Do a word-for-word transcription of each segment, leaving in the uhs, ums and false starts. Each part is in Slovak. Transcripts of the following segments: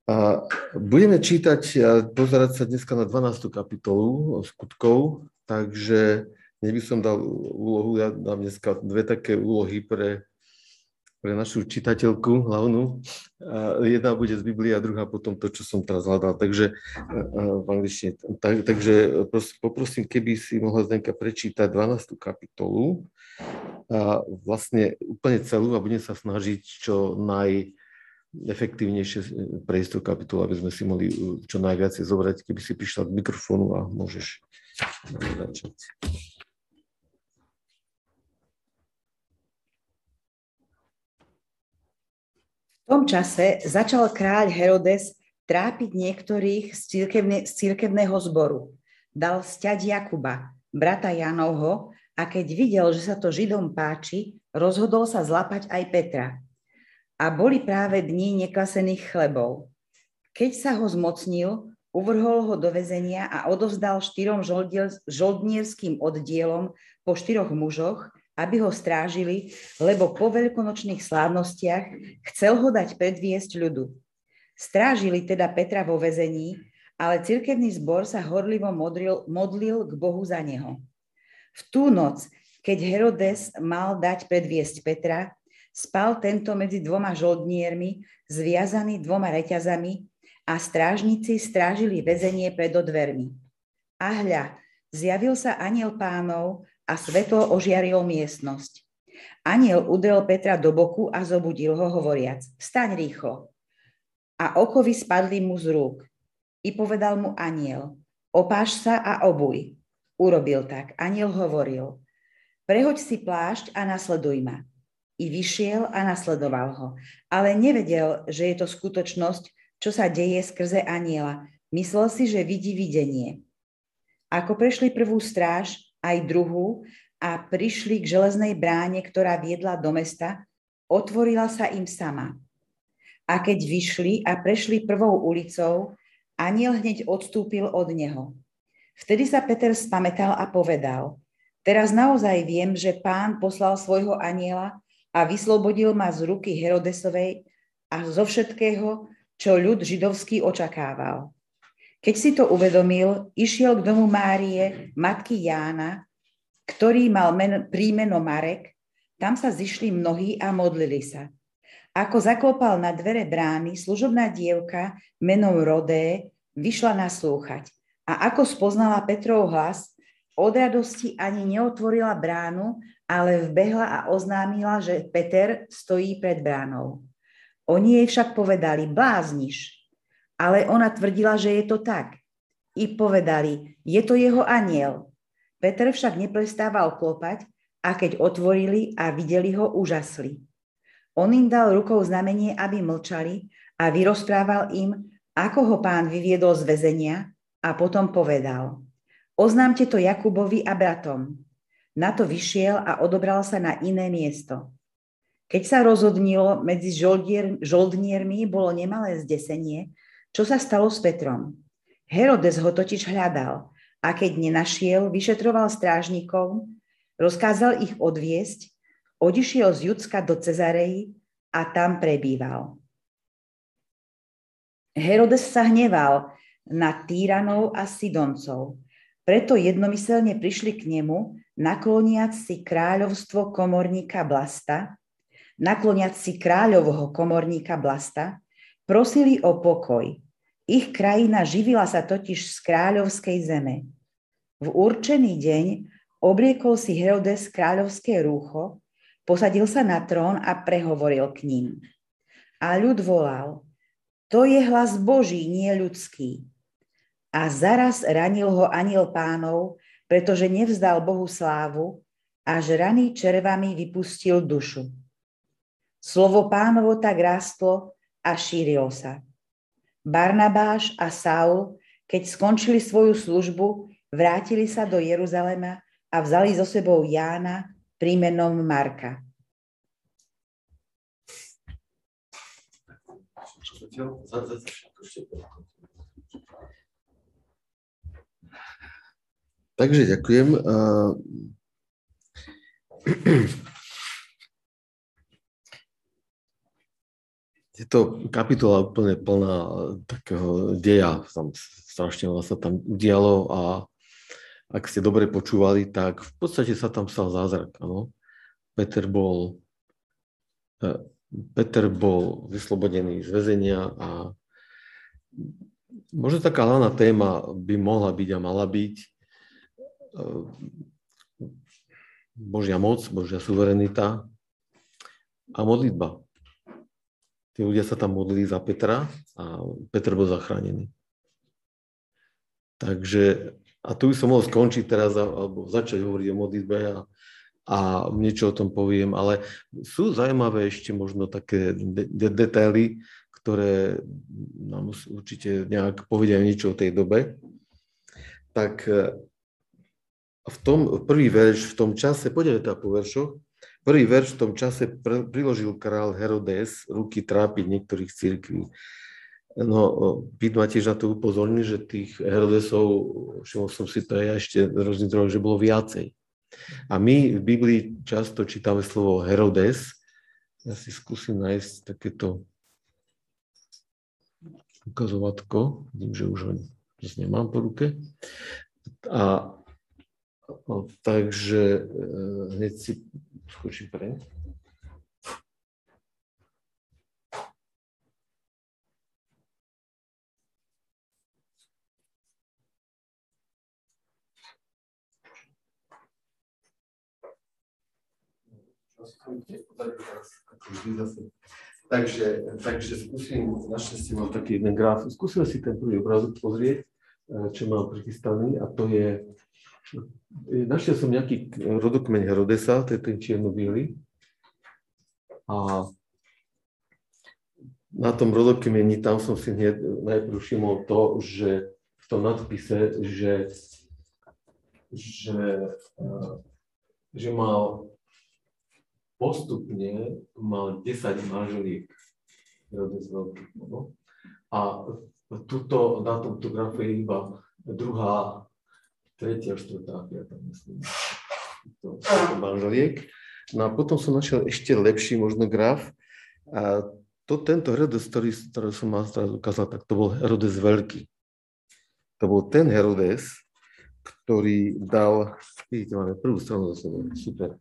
A budeme čítať a pozerať sa dneska na dvanástu kapitolu skutkov, takže nech by som dal úlohu, ja dám dneska dve také úlohy pre, pre našu čitateľku hlavnú. A jedna bude z Biblie a druhá potom to, čo som teraz hľadal. Takže v angličtine. Tak, takže poprosím, keby si mohla Zdenka prečítať dvanástu kapitolu, a vlastne úplne celú a budem sa snažiť čo naj efektívnejšie prejsť tú kapitolu, aby sme si mohli čo najviac zobrať, keby si prišla k mikrofónu a môžeš začať. V tom čase začal kráľ Herodes trápiť niektorých z, cirkevne, z cirkevného zboru. Dal sťať Jakuba, brata Jánovho, a keď videl, že sa to Židom páči, rozhodol sa zlapať aj Petra. A boli práve dni nekvasených chlebov. Keď sa ho zmocnil, uvrhol ho do väzenia a odovzdal štyrom žoldnierským oddielom po štyroch mužoch, aby ho strážili, lebo po veľkonočných slávnostiach chcel ho dať predviesť ľudu. Strážili teda Petra vo väzení, ale cirkevný zbor sa horlivo modlil, modlil k Bohu za neho. V tú noc, keď Herodes mal dať predviesť Petra, spal tento medzi dvoma žoldniermi, zviazaný dvoma reťazami, a strážnici strážili väzenie pred dvermi. A hľa, zjavil sa anjel Pánov a svetlo ožiarilo miestnosť. Anjel udrel Petra do boku a zobudil ho, hovoriac: Vstaň rýchlo. A okovy spadli mu z rúk. I povedal mu anjel: Opáš sa a obuj. Urobil tak. Anjel hovoril: Prehoď si plášť a nasleduj ma. I vyšiel a nasledoval ho. Ale nevedel, že je to skutočnosť, čo sa deje skrze anjela. Myslel si, že vidí videnie. Ako prešli prvú stráž, aj druhú, a prišli k železnej bráne, ktorá viedla do mesta, otvorila sa im sama. A keď vyšli a prešli prvou ulicou, anjel hneď odstúpil od neho. Vtedy sa Peter spamätal a povedal: Teraz naozaj viem, že Pán poslal svojho anjela a vyslobodil ma z ruky Herodesovej a zo všetkého, čo ľud židovský očakával. Keď si to uvedomil, išiel k domu Márie, matky Jána, ktorý mal men, prímeno Marek. Tam sa zišli mnohí a modlili sa. Ako zaklopal na dvere brány, služobná dievka menom Rodé vyšla naslúchať. A ako spoznala Petrov hlas, od radosti ani neotvorila bránu, ale vbehla a oznámila, že Peter stojí pred bránou. Oni jej však povedali: Blázniš. Ale ona tvrdila, že je to tak. I povedali: Je to jeho anjel. Peter však neprestával klopať, a keď otvorili a videli ho, úžasli. On im dal rukou znamenie, aby mlčali, a vyrozprával im, ako ho Pán vyviedol z väzenia, a potom povedal: Oznámte to Jakubovi a bratom. Na to vyšiel a odobral sa na iné miesto. Keď sa rozhodnilo, medzi žoldier, žoldniermi bolo nemalé zdesenie, čo sa stalo s Petrom. Herodes ho totiž hľadal, a keď nenašiel, vyšetroval strážnikov, rozkázal ich odviesť, odišiel z Judska do Cezareji a tam prebýval. Herodes sa hneval na Týranov a Sidoncov, preto jednomyselne prišli k nemu, nakloniac si kráľovstvo komorníka Blasta, nakloniac si kráľovho komorníka Blasta, prosili o pokoj. Ich krajina živila sa totiž z kráľovskej zeme. V určený deň obliekol si Herodes kráľovské rúcho, posadil sa na trón a prehovoril k ním. A ľud volal: To je hlas Boží, nie ľudský. A zaraz ranil ho anjel Pánov, pretože nevzdal Bohu slávu, až rany červami vypustil dušu. Slovo Pánovo tak rástlo a šírilo sa. Barnabáš a Saul, keď skončili svoju službu, vrátili sa do Jeruzalema a vzali so sebou Jána prímenom Marka. Takže ďakujem. Je to kapitola úplne plná takého deja, tam strašne veľa sa tam udialo a ak ste dobre počúvali, tak v podstate sa tam stal zázrak, áno. Peter bol, Peter bol vyslobodený z väzenia a možno taká hlavná téma by mohla byť a mala byť Božia moc, Božia suverenita a modlitba. Tí ľudia sa tam modlili za Petra a Peter bol zachránený. Takže, a tu by som mohol skončiť teraz alebo začať hovoriť o modlitbe a, a niečo o tom poviem, ale sú zaujímavé ešte možno také de- de- detaily, ktoré nám určite nejak povedia niečo o tej dobe. Tak v tom prvý verš v tom čase, poďme teda po veršoch, prvý verš v tom čase priložil král Herodes ruky trápiť niektorých cirkví. No, Pít ma tiež na to upozornil, že tých Herodesov, všimol som si to aj ešte rôznych druhov, že bolo viacej. A my v Biblii často čítame slovo Herodes. Ja si skúsim nájsť takéto ukazovatko. Vidím, že už ho nemám po ruke. A no, takže hneď si skočím preň. Takže, takže skúsim, našťastie mám taký jeden graf, skúsime si ten prvý obrázok pozrieť, čo mám prichystaný, a to je, našiel som nejaký rodokmeň Herodesa, to je ten čierno-biely, a na tom rodokmeni tam som si hneď najprv všimol to, že v tom nadpise, že, že, že mal postupne mal desať manželiek Herodes Veľký. No? A tuto, na tomto grafe je iba druhá, tretia, štvrtá, piatá, myslím, to, to manželiek. No a potom som našiel ešte lepší možno graf. A to, tento Herodes, ktorý, ktorý som mal teraz ukázal, tak to bol Herodes Veľký. To bol ten Herodes, ktorý dal, vidíte, máme prvú stranu za sebou, super.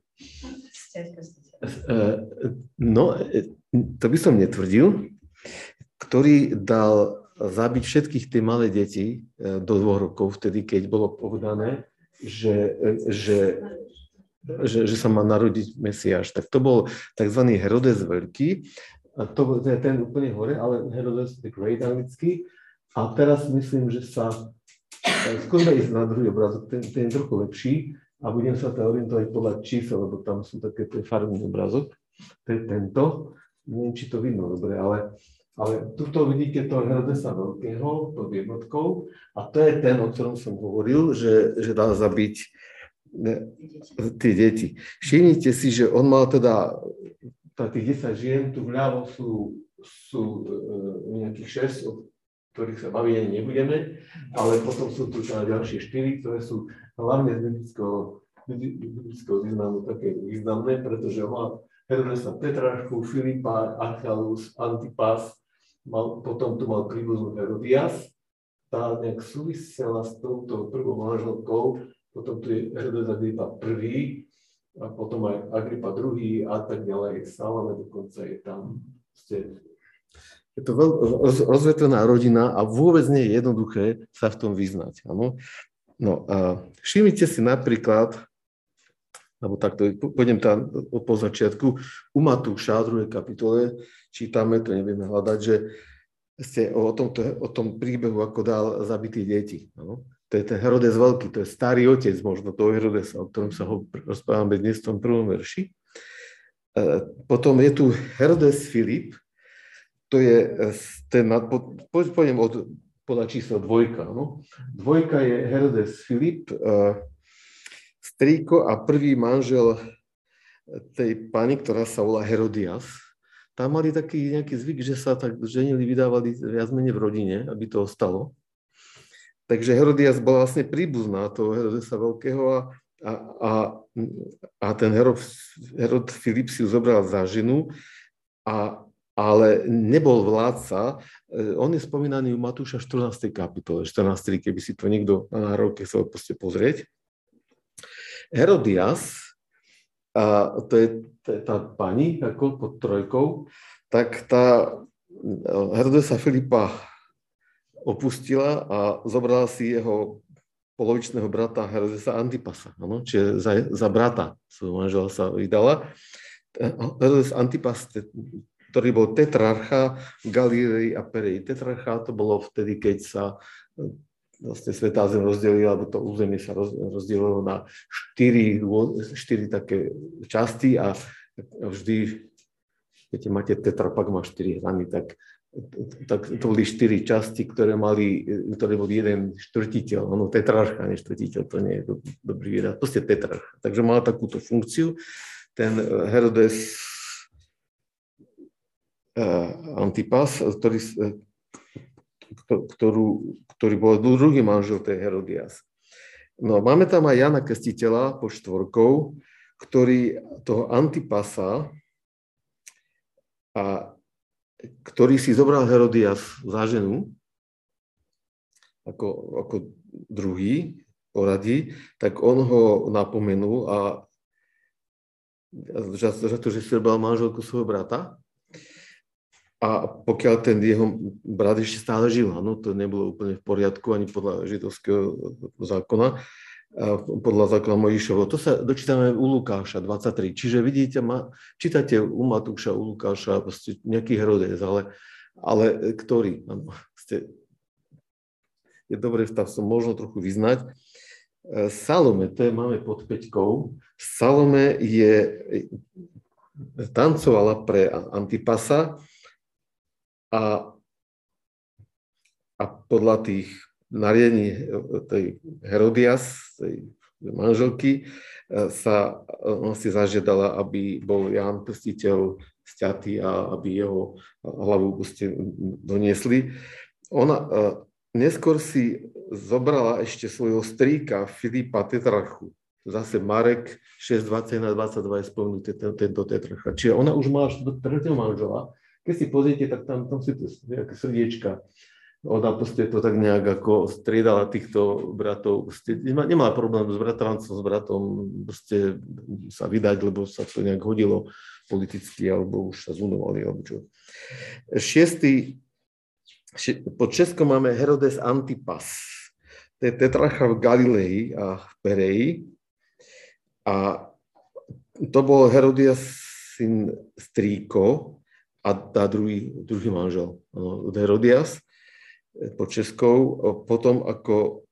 No, to by som netvrdil, ktorý dal zabiť všetkých tie malé deti do dvoch rokov, vtedy, keď bolo povedané, že, že, že, že sa má narodiť Mesiáš. Tak to bol tzv. Herodes Veľký, a to je ten úplne hore, ale Herodes the Great anglicky. A teraz myslím, že sa, skôr ísť na druhý obrázok, ten, ten je trochu lepší, a budem sa to orientovať podľa čísel, lebo tam sú také farný obrázok. To je tento. Neviem, či to vidno dobre, ale, ale tuto vidíte toho Herodesa Veľkého, pod jednotkou, a to je ten, o ktorom som hovoril, že, že dal zabiť ne, tie deti. Všimnite si, že on mal teda tých desať žien, tu vľavo sú, sú e, nejakých šesť, o ktorých sa baviť ani nebudeme, ale potom sú tu ďalšie štyri, ktoré sú hlavne z biblického, biblického významu také významné, pretože mal Herodesa Petrašku, Filipa, Achalus, Antipas, mal, potom tu mal príbuznú Herodias, tá nejak súvisela s touto prvou manželkou, potom tu je Herodes Agripa prvý, a potom aj Agripa druhý a tak ďalej, Salome dokonca je tam. Je to veľmi rozvetvená rodina a vôbec nie je jednoduché sa v tom vyznať. Áno? No a všimnite si napríklad, alebo takto, pôjdem tam po začiatku, u Matúša v druhej kapitole čítame, to nevieme hľadať, že ste o, tomto, o tom príbehu, ako dal zabitých detí. Áno? To je ten Herodes Veľký, to je starý otec možno toho Herodesa, o ktorom sa ho rozprávame dnes v tom prvom verši. Potom je tu Herodes Filip, to je ten, pôjdem od, podľa čísla dvojka. No? Dvojka je Herodes Filip, strýko a prvý manžel tej pani, ktorá sa volá Herodias. Tam mali taký nejaký zvyk, že sa tak ženili, vydávali viac menej v rodine, aby to ostalo. Takže Herodias bola vlastne príbuzná toho Herodesa Veľkého a, a, a, a ten Herod, Herod Filip si ju zobral za ženu a ale nebol vládca. On je spomínaný u Matúša štrnástej kapitole, štrnásť, keby si to niekto na národke chcel pozrieť. Herodias, a to je, to je tá pani ako pod trojkou, tak tá Herodesa Filipa opustila a zobrala si jeho polovičného brata Herodesa Antipasa, ano? Čiže za, za brata svojho manžela sa vydala. Herodes Antipas, ktorý bol tetrarcha v Galilei a Pereji. Tetrarcha to bolo vtedy, keď sa vlastne Svätá Zem rozdelila, alebo to územie sa rozdelilo na štyri, štyri také časti a vždy, keď máte tetrapak, má štyri hrany, tak, tak to boli štyri časti, ktoré mali, ktoré bol jeden štvrtiteľ. Ono tetrarcha, nie štvrtiteľ, to nie je dobrý výraz, proste tetrarcha. Takže mala takúto funkciu. Ten Herodes Antipas, ktorý, ktorú, ktorý bol druhý manžel tej Herodias. No, máme tam aj Jana Krstiteľa pod štvorkou, ktorý toho Antipasa, a, ktorý si zobral Herodias za ženu, ako, ako druhý poradí, tak on ho napomenul a za, za to, že si zobral manželku svojho brata. A pokiaľ ten jeho brat ešte stále žil, no, to nebolo úplne v poriadku ani podľa židovského zákona, podľa zákona Mojžišovho. To sa dočítame u Lukáša dvadsaťtri. Čiže vidíte, ma, čítate u Matúša, u Lukáša, proste nejaký Herodes, ale, ale ktorý? No, ste, je dobré v som možno trochu vyznať. Salome, to je, máme pod päťkou. Salome je, tancovala pre Antipasa, A, a podľa tých nariadení tej Herodias, tej manželky, sa on si zažiadala, aby bol Ján Krstiteľ sťatý a aby jeho hlavu doniesli. Ona neskôr si zobrala ešte svojho strýka Filipa tetrarchu. Zase Marek šesť dvadsaťjeden dvadsaťdva je spomenutý tento tetrarcha. Čiže ona už má tretieho manžela. Keď si pozriete, tak tam, tam si to nejaké srdiečka. Ona proste to tak nejak ako striedala týchto bratov. Nemá, nemala problém s bratrancom, s bratom proste sa vydať, lebo sa to nejak hodilo politicky, alebo už sa zunovali, alebo čo. Šiestý, ši, pod Českom máme Herodes Antipas. To je tetrarcha v Galilei a v Pereji. A to bol Herodias syn strýko, a tá druhý, druhý manžel, no, Herodias, pod Českou, potom ako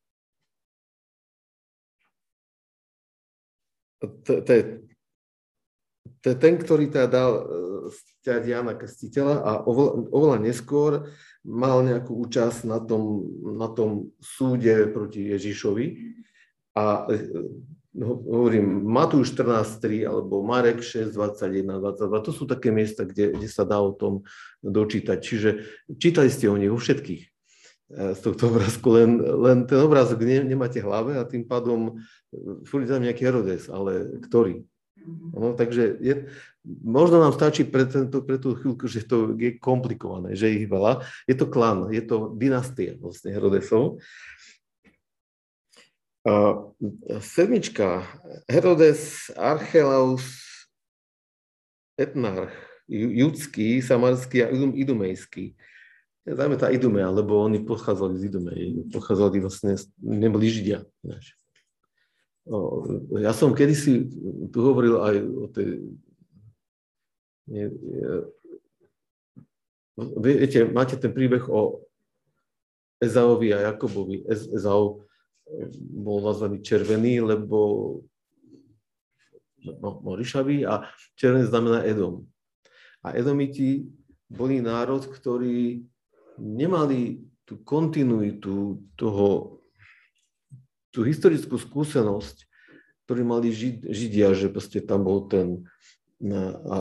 to, to, je, to je ten, ktorý teda dal sťať Jana Krstiteľa a oveľa, oveľa neskôr mal nejakú účasť na tom, na tom súde proti Ježišovi a hovorím, Matúš štrnásť tri alebo Marek šesť dvadsaťjeden dvadsaťdva, to sú také miesta, kde, kde sa dá o tom dočítať. Čiže čítali ste o nich o všetkých z tohto obrázku, len, len ten obrázok ne, nemáte v hlave a tým pádom furt tam nejaký Herodes, ale ktorý? No, takže je, možno nám stačí pre, tento, pre tú chvíľku, že to je komplikované, že ich veľa. Je to klan, je to dynastia vlastne Herodesov. Uh, sedmička, Herodes Archelaus etnarch, judský, samarský a idumejský. Zajme tá Idumea, lebo oni pochádzali z Idumei, pochádzali vlastne, neboli Židia. Uh, ja som kedysi tu hovoril aj o tej, nie, viete, máte ten príbeh o Ezaovi a Jakobovi. Ezau bol nazvaný červený, lebo no, morišavý a červený znamená Edom. A Edomiti boli národ, ktorí nemali tú kontinuitu toho, tú historickú skúsenosť, ktorú mali Žid, Židia, že proste tam bol ten a, a,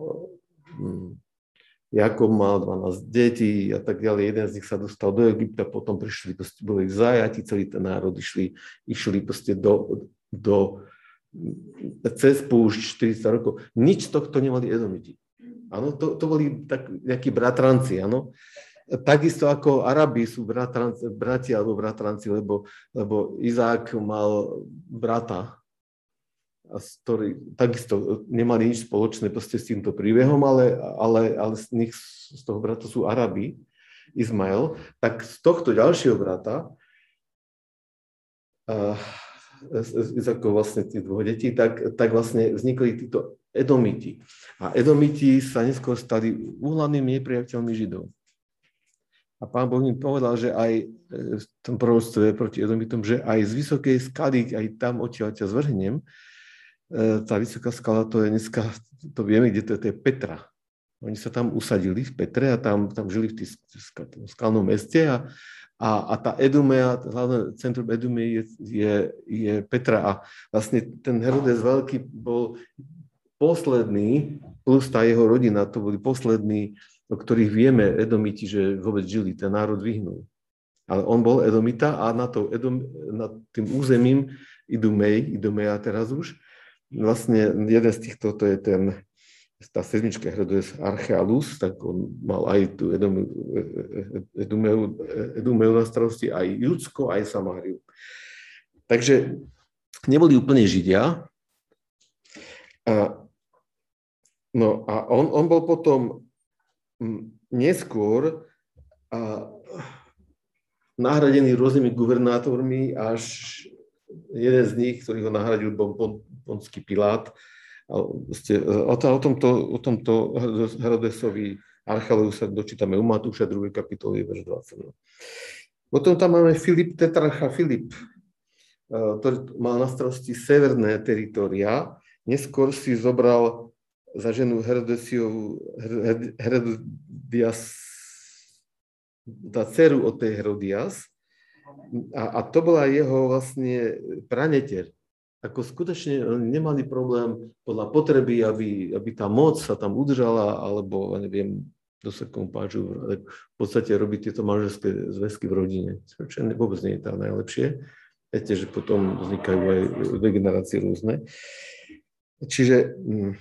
Jakob mal dvanásť detí a tak ďalej. Jeden z nich sa dostal do Egypta, potom prišli, proste boli zajati, celý ten národ išli, išli proste do, do cez púšť štyridsať rokov. Nič z tohto nemali Edomiti. Áno, to, to boli tak, nejakí bratranci, áno. Takisto ako Arabi sú bratranci, bratia alebo bratranci, lebo, lebo Izák mal brata, a ktorý takisto nemali nič spoločné proste s týmto príbehom, ale, ale, ale z nich, z toho brata sú Arabi, Izmael. Tak z tohto ďalšieho brata, uh, z Izákov vlastne tých dvoch detí, tak, tak vlastne vznikli títo Edomiti. A Edomiti sa neskôr stali úhlavnými nepriateľmi Židov. A Pán Boh im povedal, že aj v tom proroctve proti Edomitom, že aj z vysokej skaly, aj tam odtiaľ ťa zvrhnem. Tá vysoká skala, to je dneska, to vieme, kde to je, to je Petra. Oni sa tam usadili v Petre a tam, tam žili v tom skalnom meste a, a, a tá Edumea, hlavné centrum Edumei je, je, je Petra a vlastne ten Herodes Veľký bol posledný, plus tá jeho rodina, to boli poslední, o ktorých vieme Edomiti, že vôbec žili, ten národ vyhnul. Ale on bol Edomita a na, to, Edom, nad tým územím Idumej, Idumeja teraz už, vlastne jeden z týchto, to je ten, tá sedmička Herodes Archealus, tak on mal aj tú Edumeu, Edumeu na starosti, aj Judsko, aj Samáriu. Takže neboli úplne Židia. A, no a on, on bol potom neskôr a nahradený rôznymi guvernátormi, až jeden z nich, ktorý ho nahradil, bol Pontský Pilát. O tomto, o tomto Herodesovi Archealeu sa dočítame u Matúša druhej kapitoly, verš dvadsať. Potom tam máme Filip, tetrarcha Filip, ktorý mal na starosti severné teritória. Neskôr si zobral za ženu Herodesiovú, Herodias, tá dceru od tej Herodias. A, a to bola jeho vlastne praneter. Ako skutočne nemali problém podľa potreby, aby, aby tá moc sa tam udržala, alebo, neviem, do sa kompáču, v podstate robiť tieto manželské zväzky v rodine. Čo vôbec nie je tá najlepšie. Viete, že potom vznikajú aj dve generácie rôzne. Čiže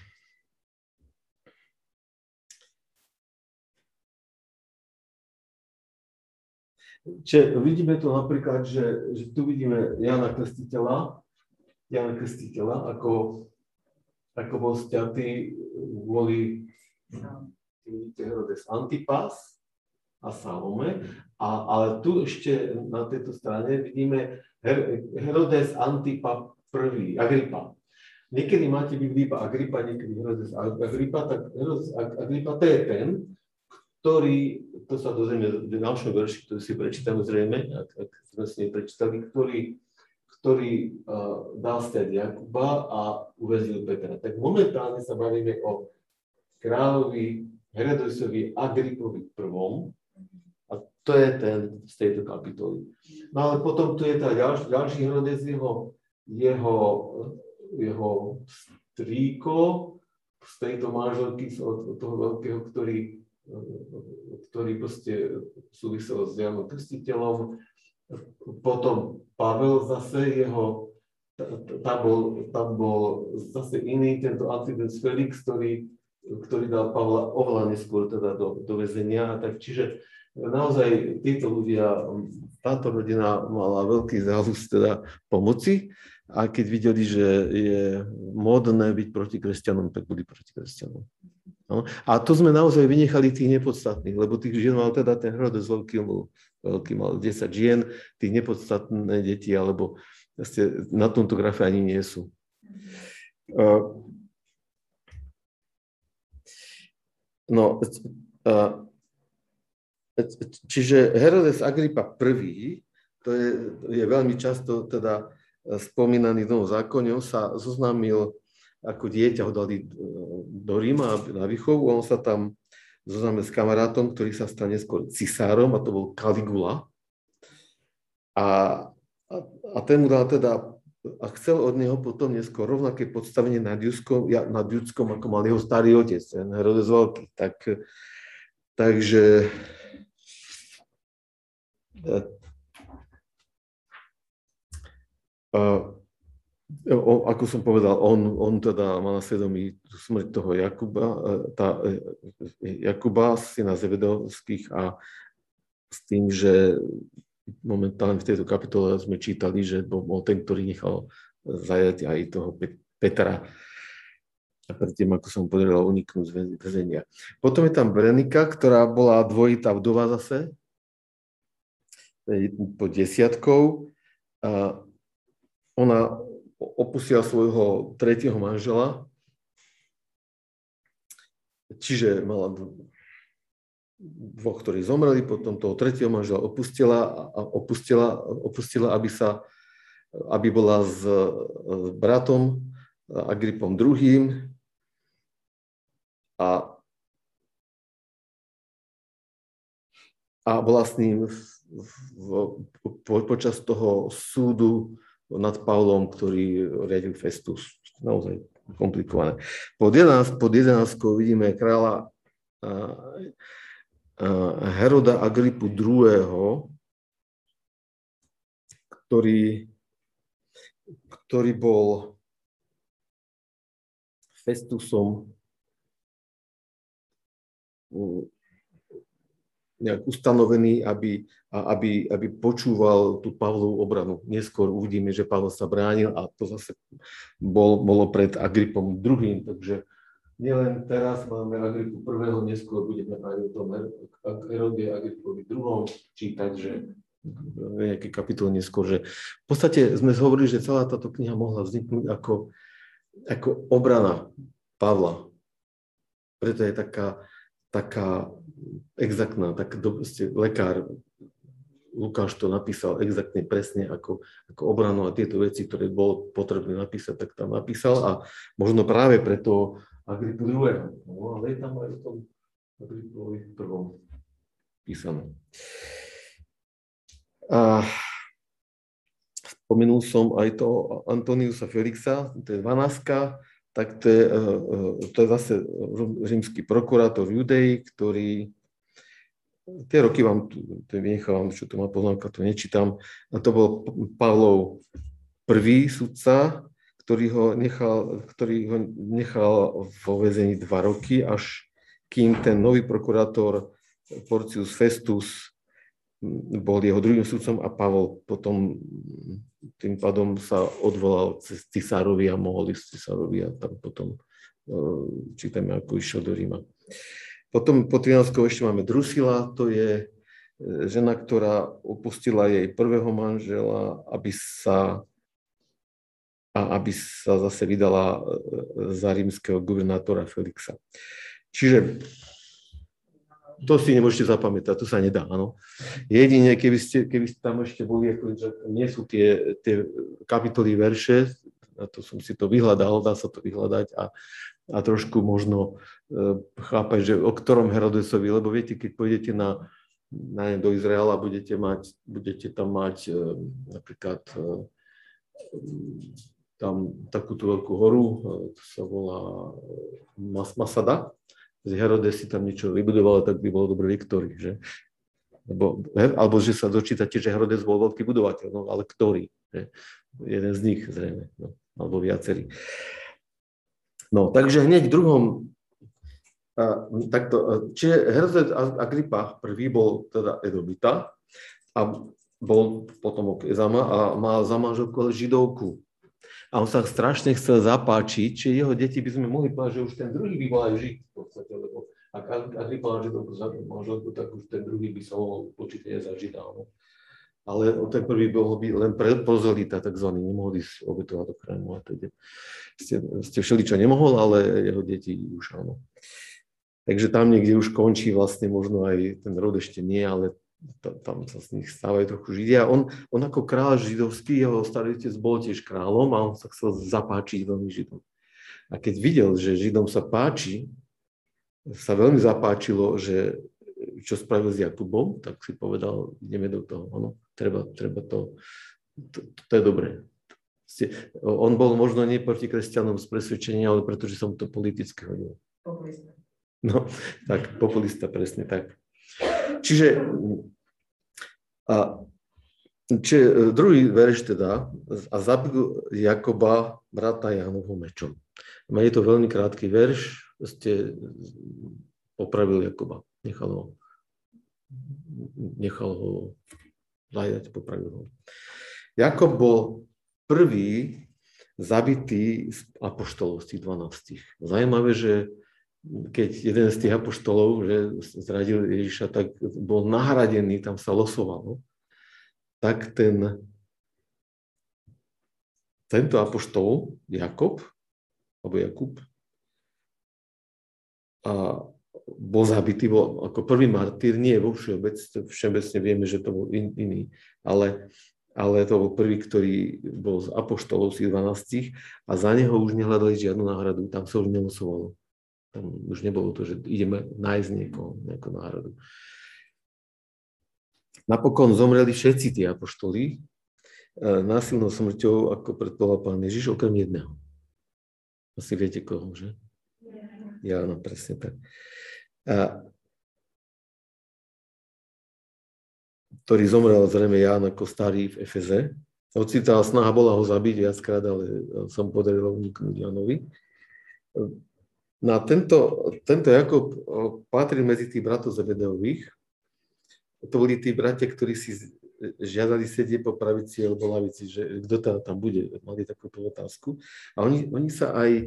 Čiže vidíme tu napríklad, že, že tu vidíme Jana Krstiteľa, Jana Krstiteľa, ako, ako bol sťatý kvôli Herodes Antipas a Salome, a, ale tu ešte na tejto strane vidíme Her, Herodes Antipa prvý, Agrippa. Niekedy máte Biblii Agrippa, niekedy Herodes Agrippa, tak Herodes Agrippa to je ten, ktorý, to sa dozrieme v ďalšom verši, ktorý si prečítame zrejme, ak, ak sme si neprečítali, ktorý, ktorý uh, dal sťať Jakuba a uväznil Petra. Tak momentálne sa bavíme o kráľovi Herodesovi Agripovi prvom, a to je ten z tejto kapitoly. No ale potom tu je tá ďalší, ďalší Herodes, jeho, jeho, jeho strýko z tejto manželky od, od toho veľkého, ktorý ktorý proste súvisel s Jánom Krstiteľom. Potom Pavel zase, jeho, tam bol, tam bol zase iný, tento Antides Felix, ktorý, ktorý dal Pavla oveľa neskôr teda do, do väzenia. Tak čiže naozaj títo ľudia, táto rodina mala veľký záľuž teda pomoci, a keď videli, že je módne byť proti kresťanom, tak boli proti kresťanom. No. A to sme naozaj vynechali tých nepodstatných, lebo tých žien mal teda ten Herodes veľký, veľký mal desať žien, tých nepodstatné deti, alebo vlastne na tomto grafe ani nie sú. No, čiže Herodes Agrippa prvý, to je, je veľmi často teda spomínaný v Novom zákone, on sa zoznámil ako dieťa, ho dali do Ríma na výchovu, on sa tam zoznámil s kamarátom, ktorý sa stane skôr cisárom, a to bol Caligula. A, a, a ten mu dal teda, a chcel od neho potom neskôr rovnaké podstavenie nad Judskom, nad Judskom, ako mal jeho starý otec, ten Herodes Veľký. Tak, takže Uh, O, ako som povedal, on, on teda má na svedomí smrť toho Jakuba, tá, Jakuba, syna Zevedovských, a s tým, že momentálne v tejto kapitole sme čítali, že bol ten, ktorý nechal zajať aj toho Petra. A predtým, ako som podarilo uniknúť z väzenia. Potom je tam Berenika, ktorá bola dvojitá vdova zase, pod desiatkou. A ona opustila svojho tretieho manžela, čiže mala dvoch, ktorí zomreli, potom toho tretieho manžela opustila a opustila, opustila aby, sa, aby bola s, s bratom Agripom druhým. A, a bola s ním v, v, po, počas toho súdu nad Pavlom, ktorý riadil Festus. Naozaj komplikované. Pod jedenásťkou vidíme kráľa Heroda Agripu druhého., ktorý, ktorý bol Festusom nejak ustanovený, aby, aby, aby počúval tú Pavlovú obranu. Neskôr uvidíme, že Pavol sa bránil a to zase bol, bolo pred Agripom druhým. Takže nielen teraz máme Agripu prvého., neskôr budeme aj o tom Herode Agripovi druhom. čítať, že nejaký kapitol neskôr, že v podstate sme hovorili, že celá táto kniha mohla vzniknúť ako, ako obrana Pavla. Preto je taká taká exaktná, tak lekár Lukáš to napísal exaktne presne ako, ako obranu a tieto veci, ktoré bolo potrebné napísať, tak tam napísal a možno práve preto Agripu druhého. No, ale je tam aj o tom Agripovi prvom písané. A spomenul som aj to Antoniusa Felixa, to je dvanástka, tak to je, to je zase rímsky prokurátor v Judei, ktorý, tie roky vám, to vynechávam, čo tu má poznámka, to nečítam, a to bol Pavlov prvý sudca, ktorý ho nechal, ktorý ho nechal vo väzení dva roky, až kým ten nový prokurátor Porcius Festus bol jeho druhým sudcom a Pavol potom tým pádom sa odvolal cez Cisárovi a mohol ísť Cisárovi a tam potom čítame, ako išiel do Ríma. Potom po trinástkou ešte máme Drusila, to je žena, ktorá opustila jej prvého manžela, aby sa, a aby sa zase vydala za rímskeho gubernátora Felixa. Čiže to si nemôžete zapamätať, to sa nedá, áno. Jedine, keby ste, keby ste tam ešte boli, ako, že nie sú tie, tie kapitoly verše, a to som si to vyhľadal, dá sa to vyhľadať a, a trošku možno e, chápať, že o ktorom Herodesovi, lebo viete, keď pôjdete na, na do Izraela, budete, mať, budete tam mať e, napríklad e, tam takúto veľkú horu, e, to sa volá Mas, Masada. Z Herodes si tam niečo vybudoval, tak by bolo dobre Viktórii, že? Lebo, alebo že sa dočítate, že Herodes bol veľký budovateľ, no ale ktorý? Že? Jeden z nich zrejme, no, alebo viacerý. No, takže hneď v druhom, a, takto, čiže Herodes Agripa prvý bol teda Edomita a bol potomok Ezama a mal za manželku ale Židovku. A on sa strašne chcel zapáčiť, či jeho deti by sme mohli povedať, že už ten druhý by bol aj Žid v podstate, lebo ak Agripa mal Židovku za manželku, tak už ten druhý by sa mohol počítať za Žida. No. Ale ten prvý bol by len prozelita, takzvaný, nemohol ísť obetovať do chrámu a teda. Ste, ste všeličo nemohol, ale jeho deti už áno. Takže tam niekde už končí vlastne možno aj ten rod ešte nie, ale tam sa z nich stávajú trochu Židia. On, on ako kráľ židovský, jeho starý otec bol tiež kráľom a on sa chcel zapáčiť veľmi Židom. A keď videl, že Židom sa páči, sa veľmi zapáčilo, že čo spravil s Jakubom, tak si povedal, ideme do toho, ono, treba, treba to, to, to je dobré. On bol možno nie proti kresťanom z presvedčenia, ale pretože sa mu to politicky hodilo. Populista. No, tak, populista, presne tak. Čiže a, Čiže druhý verš teda, a zabil Jakoba, brata Jánovho mečom. Je to veľmi krátky verš, ste popravil Jakoba, nechal ho, nechal ho zajať, popravil ho. Jakob bol prvý zabitý z apoštolov, z tých dvanástich. Zajímavé, že keď jeden z tých apoštolov, že zradil Ježiša, tak bol nahradený, tam sa losovalo, tak ten, tento apoštol, Jakob, alebo Jakub, a bol zabitý, bol ako prvý martýr, nie vo všeobecne, všeobecne vieme, že to bol in, iný, ale, ale to bol prvý, ktorý bol z apoštolov z dvanástich a za neho už nehľadali žiadnu náhradu, tam sa už nelosovalo. Tam už nebolo to, že ideme nájsť niekoho, nejakú náhradu. Napokon zomreli všetci tí apoštoli násilnou smrťou, ako predpovedal Pán Ježiš, okrem jedného. Asi viete koho, že? Ja, no presne tak. A, ktorý zomrel zrejme Ján ako starý v Efeze. Hoci tá snaha bola ho zabiť viackrát, ale som podarilo uniknúť Jánovi. No a tento, tento Jakob patrí medzi tých bratov Zebedeových. To boli tí bratia, ktorí si žiadali sedieť po pravici alebo lavici, že kto tam, tam bude, mali takúto otázku. A oni, oni sa aj,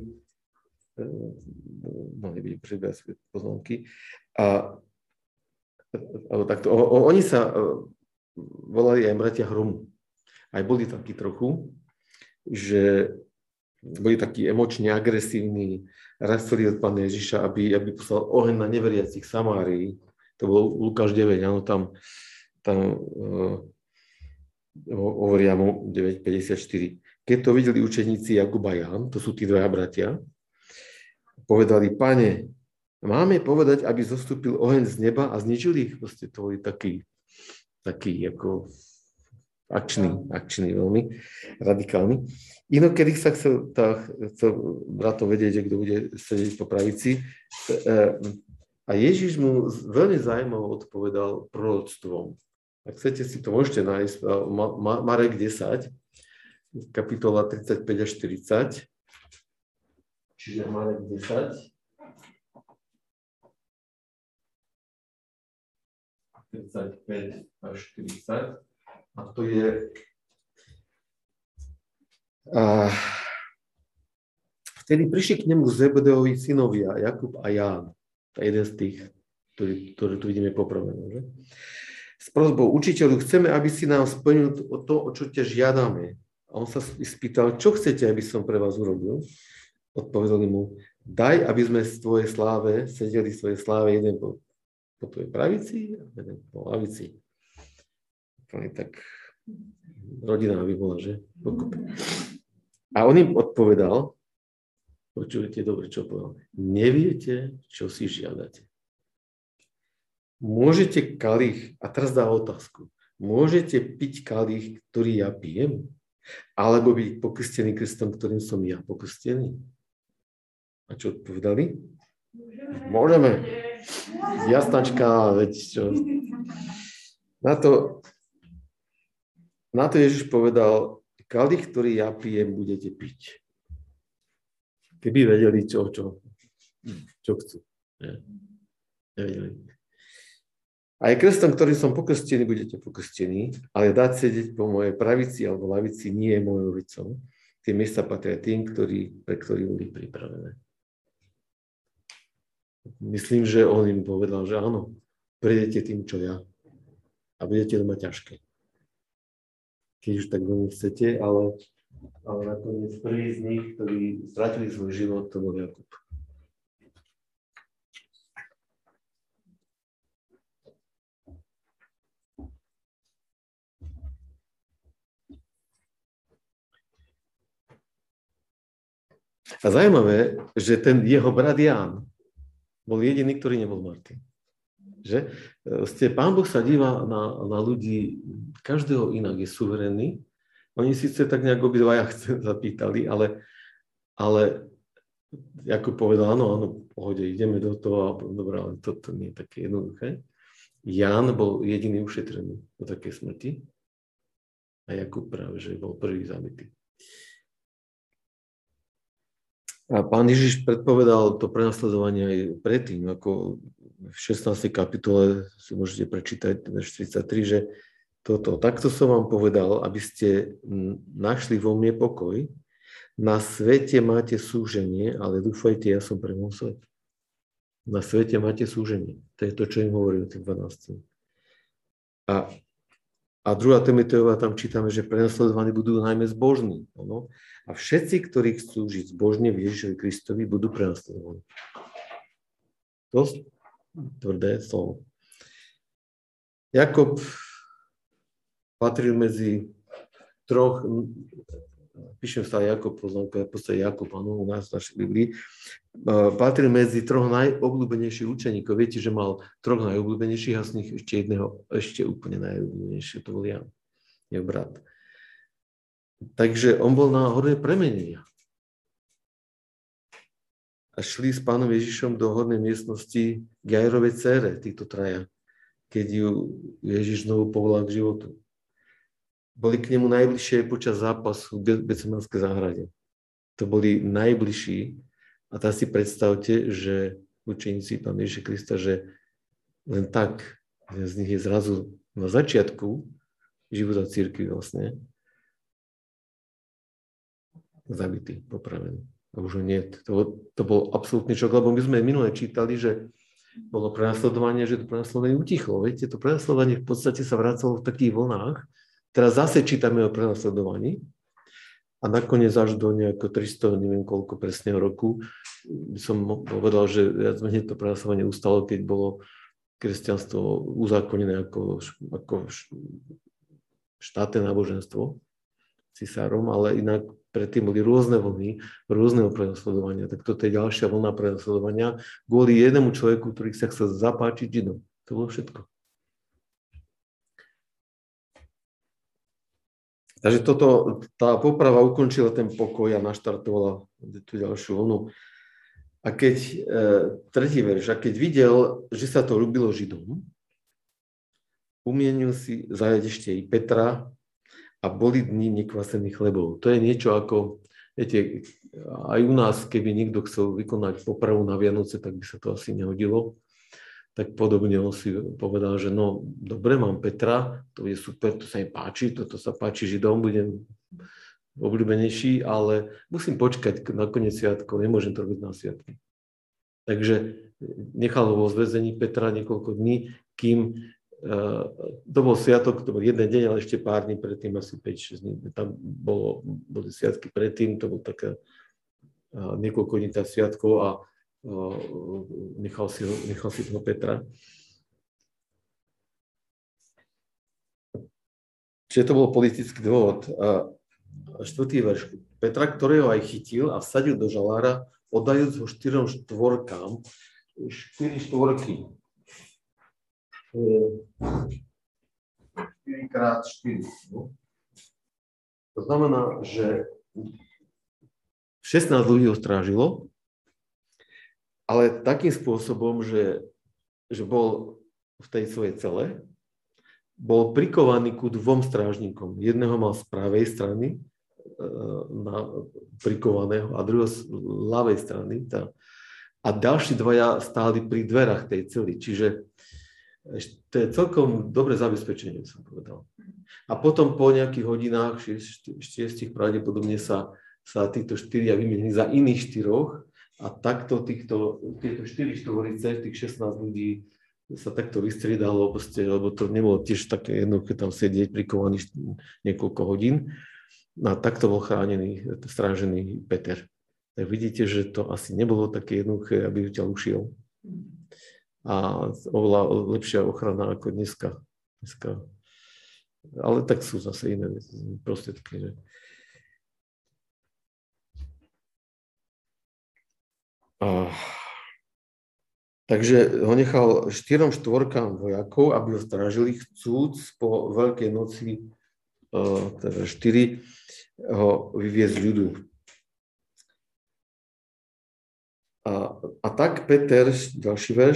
no nebudem predbiehať poznámky, a, alebo takto, o, o, oni sa volali aj bratia Hromu. Aj boli takí trochu, že boli takí emočne agresívni, raz chceli od Pána Ježiša, aby, aby poslal oheň na neveriacich Samárii. To bolo Lukáš deväť, áno, tam, tam uh, hovoria mu deväť päťdesiatštyri. Keď to videli učeníci Jakub a Ján, to sú tí dvaja bratia, povedali, Pane, máme povedať, aby zostúpil oheň z neba a zničil ich? Proste to boli taký, taký ako akčný, akčný veľmi, radikálny. Inokedy sa chcel, tá, chcel bratov vedieť, že kto bude sedieť po pravici, uh, a Ježiš mu veľmi zaujímavo odpovedal proroctvom. Ak chcete si to, môžete nájsť, Marek desať, kapitola tridsaťpäť až štyridsať. Čiže Marek desať. tridsaťpäť až štyridsať. A to je... A vtedy prišli k nemu Zebedeovi synovia, Jakub a Ján. To je jeden z tých, ktorý, ktorý tu vidíme popravené. Že? S prosbou, učiteľu, chceme, aby si nám splnil to, to, o čo ťa žiadame. A on sa spýtal, čo chcete, aby som pre vás urobil? Odpovedali mu, daj, aby sme v tvojej sláve sedeli v svojej sláve jeden po, po tvojej pravici a jeden po lavici. Tak rodina by bola, že? A on im odpovedal, počujete dobre, čo povedal. Neviete, čo si žiadate. Môžete kalich, a teraz dá otázku, môžete piť kalich, ktorý ja pijem? Alebo byť pokrstený krstom, ktorým som ja pokrstený? A čo odpovedali? Môžeme. Jasnačka, veď čo. Na to, na to Ježiš povedal, kalich, ktorý ja pijem, budete piť. Keby vedeli, čo, čo, čo chcú. Ne? Nevedeli. Aj krstom, ktorým som pokrstený, budete pokrstení, ale dať sedieť po mojej pravici alebo lavici nie je mojou vecou. Tie miesta patria tým, ktorí, pre ktorých boli pripravené. Myslím, že on im povedal, že áno, prejdete tým, čo ja. A budete to mať ťažké. Keď už tak veľmi chcete, ale... Ale nakoniec prvý z nich, ktorí stratili svoj život, to bol Jakub. A zaujímavé, že ten jeho brat Ján bol jediný, ktorý nebol martýr. Že? Pán Boh sa díva na, na ľudí, každého inak je suverénny. Oni síce tak nejak obidvaja zapýtali, ale, ale ako povedal, áno, áno, pohode, ideme do toho, a dobré, ale toto nie je také jednoduché. Ján bol jediný ušetrený do takej smrti. A Jakub práve, že bol prvý zabitý. A pán Ježiš predpovedal to prenasledovanie aj predtým, ako v šestnástej kapitole si môžete prečítať verš tridsaťtri, že toto, takto som vám povedal, aby ste našli vo mne pokoj. Na svete máte súženie, ale dúfajte, ja som premohol svet. Na svete máte súženie. To je to, čo im hovorí o tých dvanástich. A, a druhá Timotejova, tam čítame, že prenasledovaní budú najmä zbožní. No? A všetci, ktorí chcú žiť zbožne v Ježišovi Kristovi, budú prenasledovaní. Dosť tvrdé slovo. Jakob patril medzi troch, píšem stále Jakob, poznámka, v podstate Jakub, áno, u nás v našej Biblii, patril medzi troch najobľúbenejších učeníkov. Viete, že mal troch najobľúbenejších a z nich ešte jedného, ešte úplne najobľúbenejšieho, to bol Ján, jeho brat. Takže on bol na hornej premenenia. A šli s pánom Ježišom do hornej miestnosti k Jairovej dcére, títo traja, keď ju Ježiš znovu povolal k životu. Boli k nemu najbližšie počas zápasu v Getsemanskej záhrade. To boli najbližší. A tak si predstavte, že učeníci pána Ježiša Krista, že len tak, jeden z nich je zrazu na začiatku života cirkvi vlastne zabitý, popravený. A už ho nie. To, to bol absolútny šok, lebo my sme minule čítali, že bolo prenasledovanie, že to prenasledovanie utichlo. Viete, to prenasledovanie v podstate sa vracalo v takých vlnách. Teraz zase čítame o prenasledovaní a nakoniec až do nejako tristo, neviem koľko presného roku, som povedal, že viac menej to prenasledovanie ustalo, keď bolo kresťanstvo uzákonené ako, ako štátne náboženstvo cisárom, ale inak predtým boli rôzne vlny, rôzneho prenasledovania. Tak toto je ďalšia vlna prenasledovania kvôli jednému človeku, ktorý sa chcel zapáčiť Židom. To bolo všetko. Takže toto, tá poprava ukončila ten pokoj a naštartovala tú ďalšiu vlnu. A keď, e, tretí verš, a keď videl, že sa to ľúbilo Židom, umienil si zajať ešte i Petra a boli dni nekvasených chlebov. To je niečo ako, viete, aj u nás, keby niekto chcel vykonať popravu na Vianoce, tak by sa to asi nehodilo. Tak podobne on si povedal, že no, dobre, mám Petra, to je super, to sa mi páči, toto sa páči Židom, budem obľúbenejší, ale musím počkať na koniec sviatkov, nemôžem to robiť na sviatky. Takže nechal ho vo zväzení Petra niekoľko dní, kým uh, to bol sviatok, to bol jeden deň, ale ešte pár dní predtým, asi päť šesť dní, tam bolo, boli sviatky predtým, to bol také uh, niekoľko dní tak sviatkov a Nechal si, ho, nechal si toho Petra. Čiže to bol politický dôvod. A štvrtý verš. Petra, ktorého aj chytil a vsadil do žalára, oddajúc ho štyrom štvorkám. Štyri štvorky. štyri krát štyri. To znamená, že šestnásť ľudí ho strážilo, ale takým spôsobom, že, že bol v tej svojej cele, bol prikovaný ku dvom strážnikom. Jedného mal z pravej strany na, prikovaného a druhého z ľavej strany. Tá. A ďalší dvaja stáli pri dverách tej cely. Čiže to je celkom dobré zabezpečenie, som povedal. A potom po nejakých hodinách, šiestich pravdepodobne sa, sa títo štyria vymenili za iných štyroch. A takto týchto, tieto štyri štvorice, tých šestnásť ľudí sa takto vystriedalo, proste, lebo to nebolo tiež také jednoduché tam sedieť prikovaný niekoľko hodín. A takto bol chránený, strážený Peter. Tak vidíte, že to asi nebolo také jednoduché, aby ťa ušiel. A oveľa lepšia ochrana ako dneska. dneska. Ale tak sú zase iné prostriedky, že... A, takže ho nechal štyrom štvorkám vojakov, aby ho strážili, chcúc po Veľkej noci, uh, teda štyri, ho vyviezť ľudu. A, a tak Peter, ďalší verš,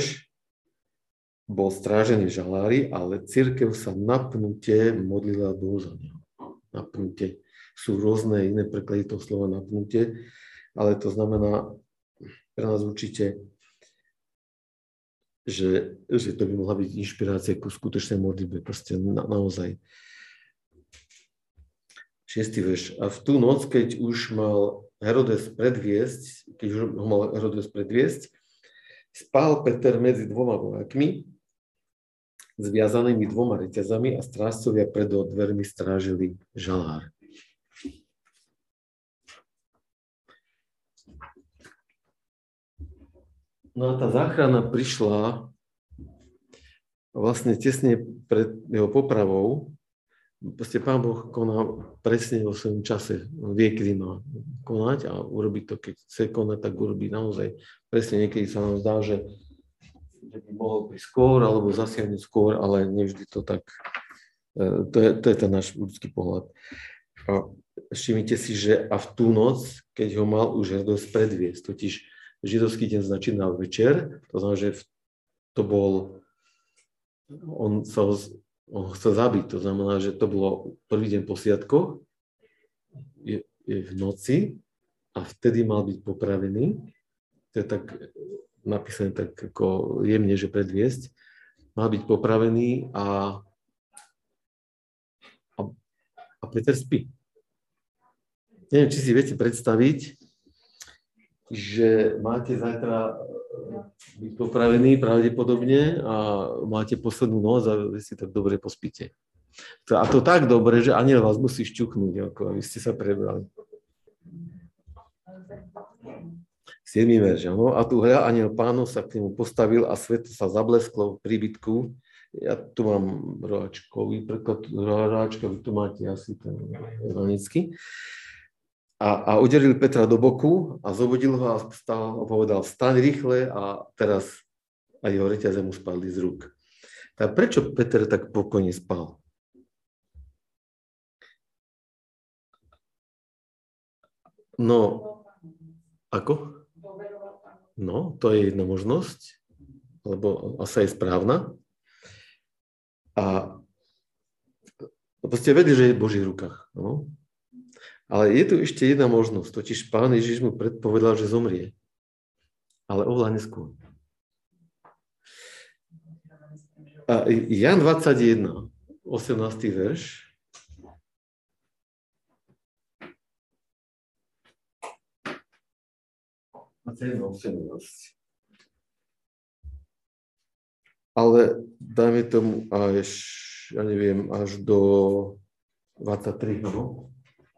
bol strážený v žalári, ale cirkev sa napnutie modlila Bohu za neho. napnutie. Sú rôzne iné preklady toho slova napnutie, ale to znamená pre nás určite, že, že to by mohla byť inšpirácia ku skutočnej modlitbe, proste na, naozaj. Šiestý verš. A v tú noc, keď už mal Herodes predviesť, keď už ho mal Herodes predviesť, spal Peter medzi dvoma vojakmi, zviazanými dvoma reťazami a strážcovia pred dvermi strážili žalár. No a tá záchrana prišla vlastne tesne pred jeho popravou. Proste Pán Boh koná presne vo svojom čase, vie, kedy má konať a urobiť to, keď chce konať, tak urobí naozaj presne. Niekedy sa nám zdá, že, že by mohol prísť skôr alebo zasiahnuť skôr, ale nevždy to tak, to je, to je ten náš ľudský pohľad. A všimnite si, že a v tú noc, keď ho mal už Herodes predviesť, totiž židovský deň začínal večer, to znamená, že to bol, on sa on chcel zabiť, to znamená, že to bolo prvý deň po sviatkoch, je, je v noci a vtedy mal byť popravený. To je tak napísané tak ako jemne, že predviesť. Mal byť popravený a, a, a Peter spí. Neviem, či si viete predstaviť, že máte zajtra byť popravený pravdepodobne a máte poslednú noc a vy si tak dobre pospíte. A to tak dobre, že aniel vás musí šťuknúť, ako aby ste sa prebrali. siedmy verš, no? A tu hľa aniel Pánov sa k nemu postavil a svetlo sa zablesklo v príbytku. Ja tu mám roháčkový preklad, roháčkový, tu máte asi ten evangelický. A, a uderil Petra do boku a zobudil ho a vstal a povedal, vstaň rýchle a teraz aj jeho reťaze mu spadli z rúk. Tak prečo Peter tak pokojne spal? No, ako? No, to je jedna možnosť, lebo asi je správna. A proste vedeli, že je v Božích rukách. No? Ale je tu ešte jedna možnosť, totiž Pán Ježiš mu predpovedal, že zomrie. Ale oveľa neskôr. A Ján dvadsaťjeden, osemnásty verš. osemnásť. Ale dajme tomu až, ja neviem, až do dvadsaťtri, no?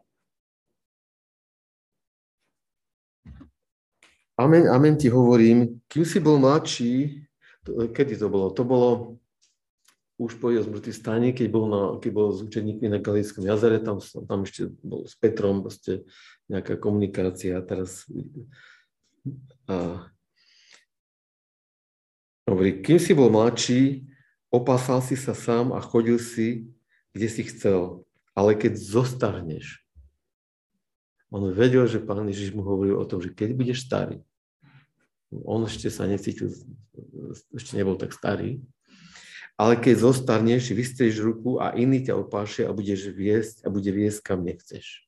Amen, amen ti hovorím, kým si bol mladší, to, kedy to bolo? To bolo už po jeho zmrtvých stane, keď bol, na, keď bol s učeníkmi na Galilejskom jazere, tam, tam ešte bol s Petrom proste nejaká komunikácia. Teraz a, hovorí, kým si bol mladší, opásal si sa sám a chodil si, kde si chcel, ale keď zostarneš. On vedel, že Pán Ježiš mu hovoril o tom, že keď budeš starý, on ešte sa necítil, ešte nebol tak starý, ale keď zostarneš, vystrieš ruku a iný ťa opáše a budeš viesť a bude viesť, kam nechceš.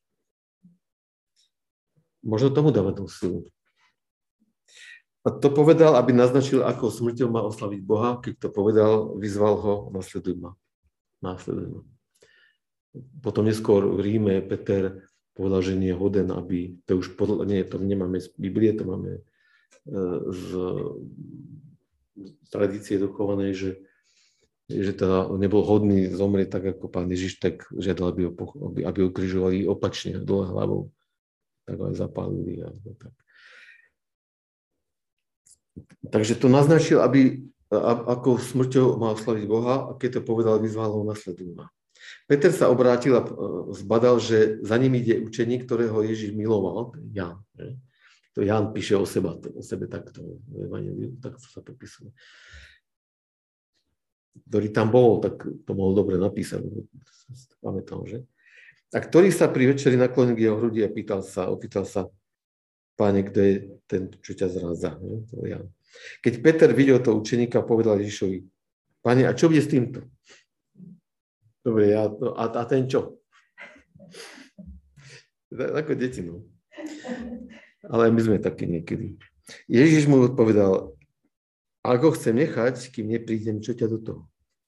Možno tomu dáva tú silu. A to povedal, aby naznačil, ako smrťou má oslaviť Boha. Keď to povedal, vyzval ho, nasleduj ma. Následuj ma. Potom neskôr v Ríme Peter povedal, že nie je hoden, aby, to už podľa, nie, to nemáme z Biblie, to máme z, z tradície dochovanej, že, že teda nebol hodný zomrieť tak, ako Pán Ježiš, tak žiadal, aby ho, aby, aby ho križovali opačne, dole hlavou. Tak ho aj zapálili. A, tak. Takže to naznačil, aby, ako smrťou má oslaviť Boha, a keď to povedal, vyzval ho, nasleduj ma. Peter sa obrátil a zbadal, že za ním ide učeník, ktorého Ježiš miloval, Ján. Že? To Ján píše o, seba, o sebe takto, v Evangeliu, takto sa popisuje. Ktorý tam bol, tak to mohol dobre napísať, pamätám, že? A ktorý sa pri večeri naklonil k jeho hrudi a pýtal sa, opýtal sa, Páne, kto je ten, čo ťa zrádza? To je Ján. Keď Peter videl toho učeníka, povedal Ježišovi, Páne, a čo bude s týmto? Dobre, ja, a, a ten čo? Ako deti, no. Ale my sme takí niekedy. Ježiš mu odpovedal, ako chcem nechať, kým neprídem, čo ťa do toho?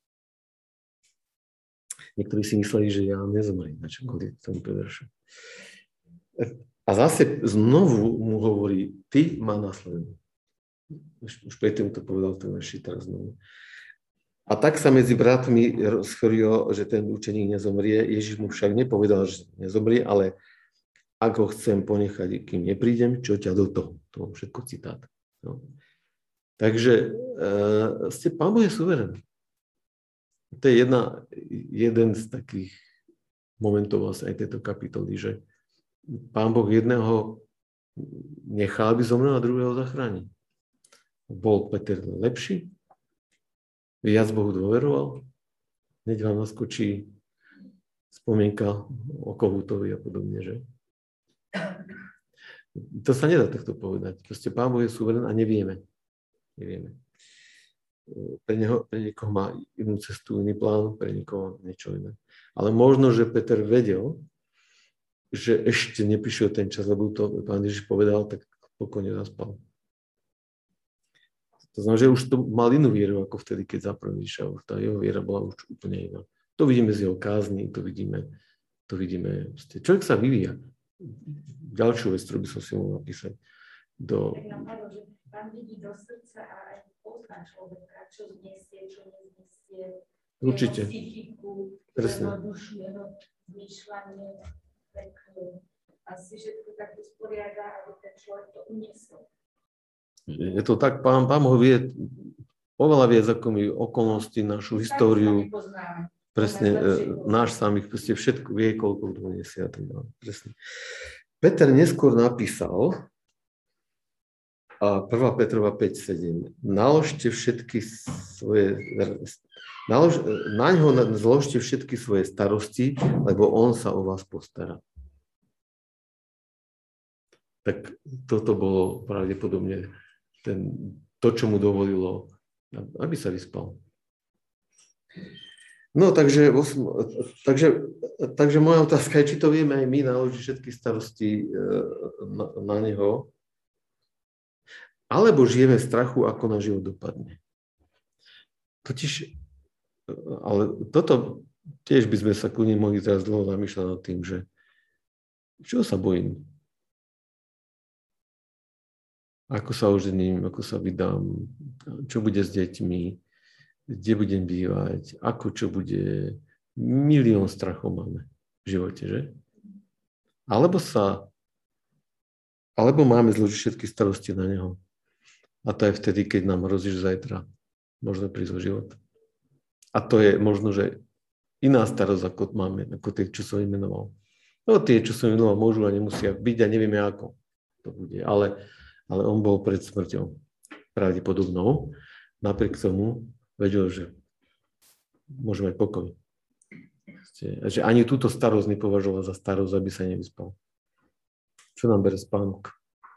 Niektorí si mysleli, že ja nezomriem, na čo kvôli tomu Petršu. A zase znovu mu hovorí, ty ma nasleduj. Už predtým to povedal ten verši teraz znovu. A tak sa medzi bratmi rozchorilo, že ten učeník nezomrie. Ježiš mu však nepovedal, že nezomrie, ale ako chcem ponechať, kým neprídem, čo ťa do toho. To všetko citát. No. Takže uh, ste, Pán Boh je suverén. To je jedna, jeden z takých momentov vlastne aj tejto kapitoly, že Pán Boh jedného nechá, aby zomrel, a druhého zachráni. Bol Peter lepší, viac Bohu dôveroval, hneď vám naskočí spomienka o Kohútovi a podobne, že? To sa nedá takto povedať. Proste Pán Boh je suverén a nevieme. Nevieme. Pre, neho, pre niekoho má inú cestu, iný plán, pre niekoho niečo iné. Ale možno, že Peter vedel, že ešte neprišiel ten čas, lebo to Pán Ježiš povedal, tak pokojne zaspal. To znamená, že už to mal inú vieru, ako vtedy, keď zaprvé vyšiel. Tá jeho viera bola už úplne iná. To vidíme z jeho kázni, to vidíme, to vidíme. Človek sa vyvíja. Ďalšiu vec, ktorú by som si mohol napísať. Do... Pán vidí do srdca a aj pozná človeka, čo znesie, čo neznesie. Určite. Jeho psychiku, jeho dušu, jeho zmýšľanie. Tak asi všetko tak usporiada, aby ten človek to uniesol. Je to tak, pán, pán ho vie oveľa viac ako my okolnosti, našu históriu, presne, náš samých, proste všetko vie, koľko donesie a tak ďalej. Presne. Peter neskôr napísal, a prvá Petrova päť sedem, naložte všetky svoje, nalož, na ňo zložte všetky svoje starosti, lebo on sa o vás postará. Tak toto bolo pravdepodobne ten, to, čo mu dovolilo, aby sa vyspal. No, takže, takže, takže moja otázka je, či to vieme aj my naložiť všetky starosti na, na neho, alebo žijeme v strachu, ako náš život dopadne. Totiž, ale toto tiež by sme sa kľudne mohli teraz dlho zamýšľať nad tým, že čo sa bojím? Ako sa ožením, ako sa vydám, čo bude s deťmi, kde budem bývať, ako čo bude, milión strachov máme v živote, že? Alebo sa, alebo máme zložiť všetky starosti na neho. A to je vtedy, keď nám hrozí, že zajtra možno prísť o život. A to je možno, že iná starosť, ako máme, ako tie, čo som imenoval. No tie, čo som imenoval, môžu a nemusia byť a nevieme, ako to bude. Ale, ale on bol pred smrťou pravdepodobnou. Napriek tomu vedel, že môže mať pokoj. Že ani túto starosť nepovažoval za starosť, aby sa nevyspal. Čo nám bere spánok?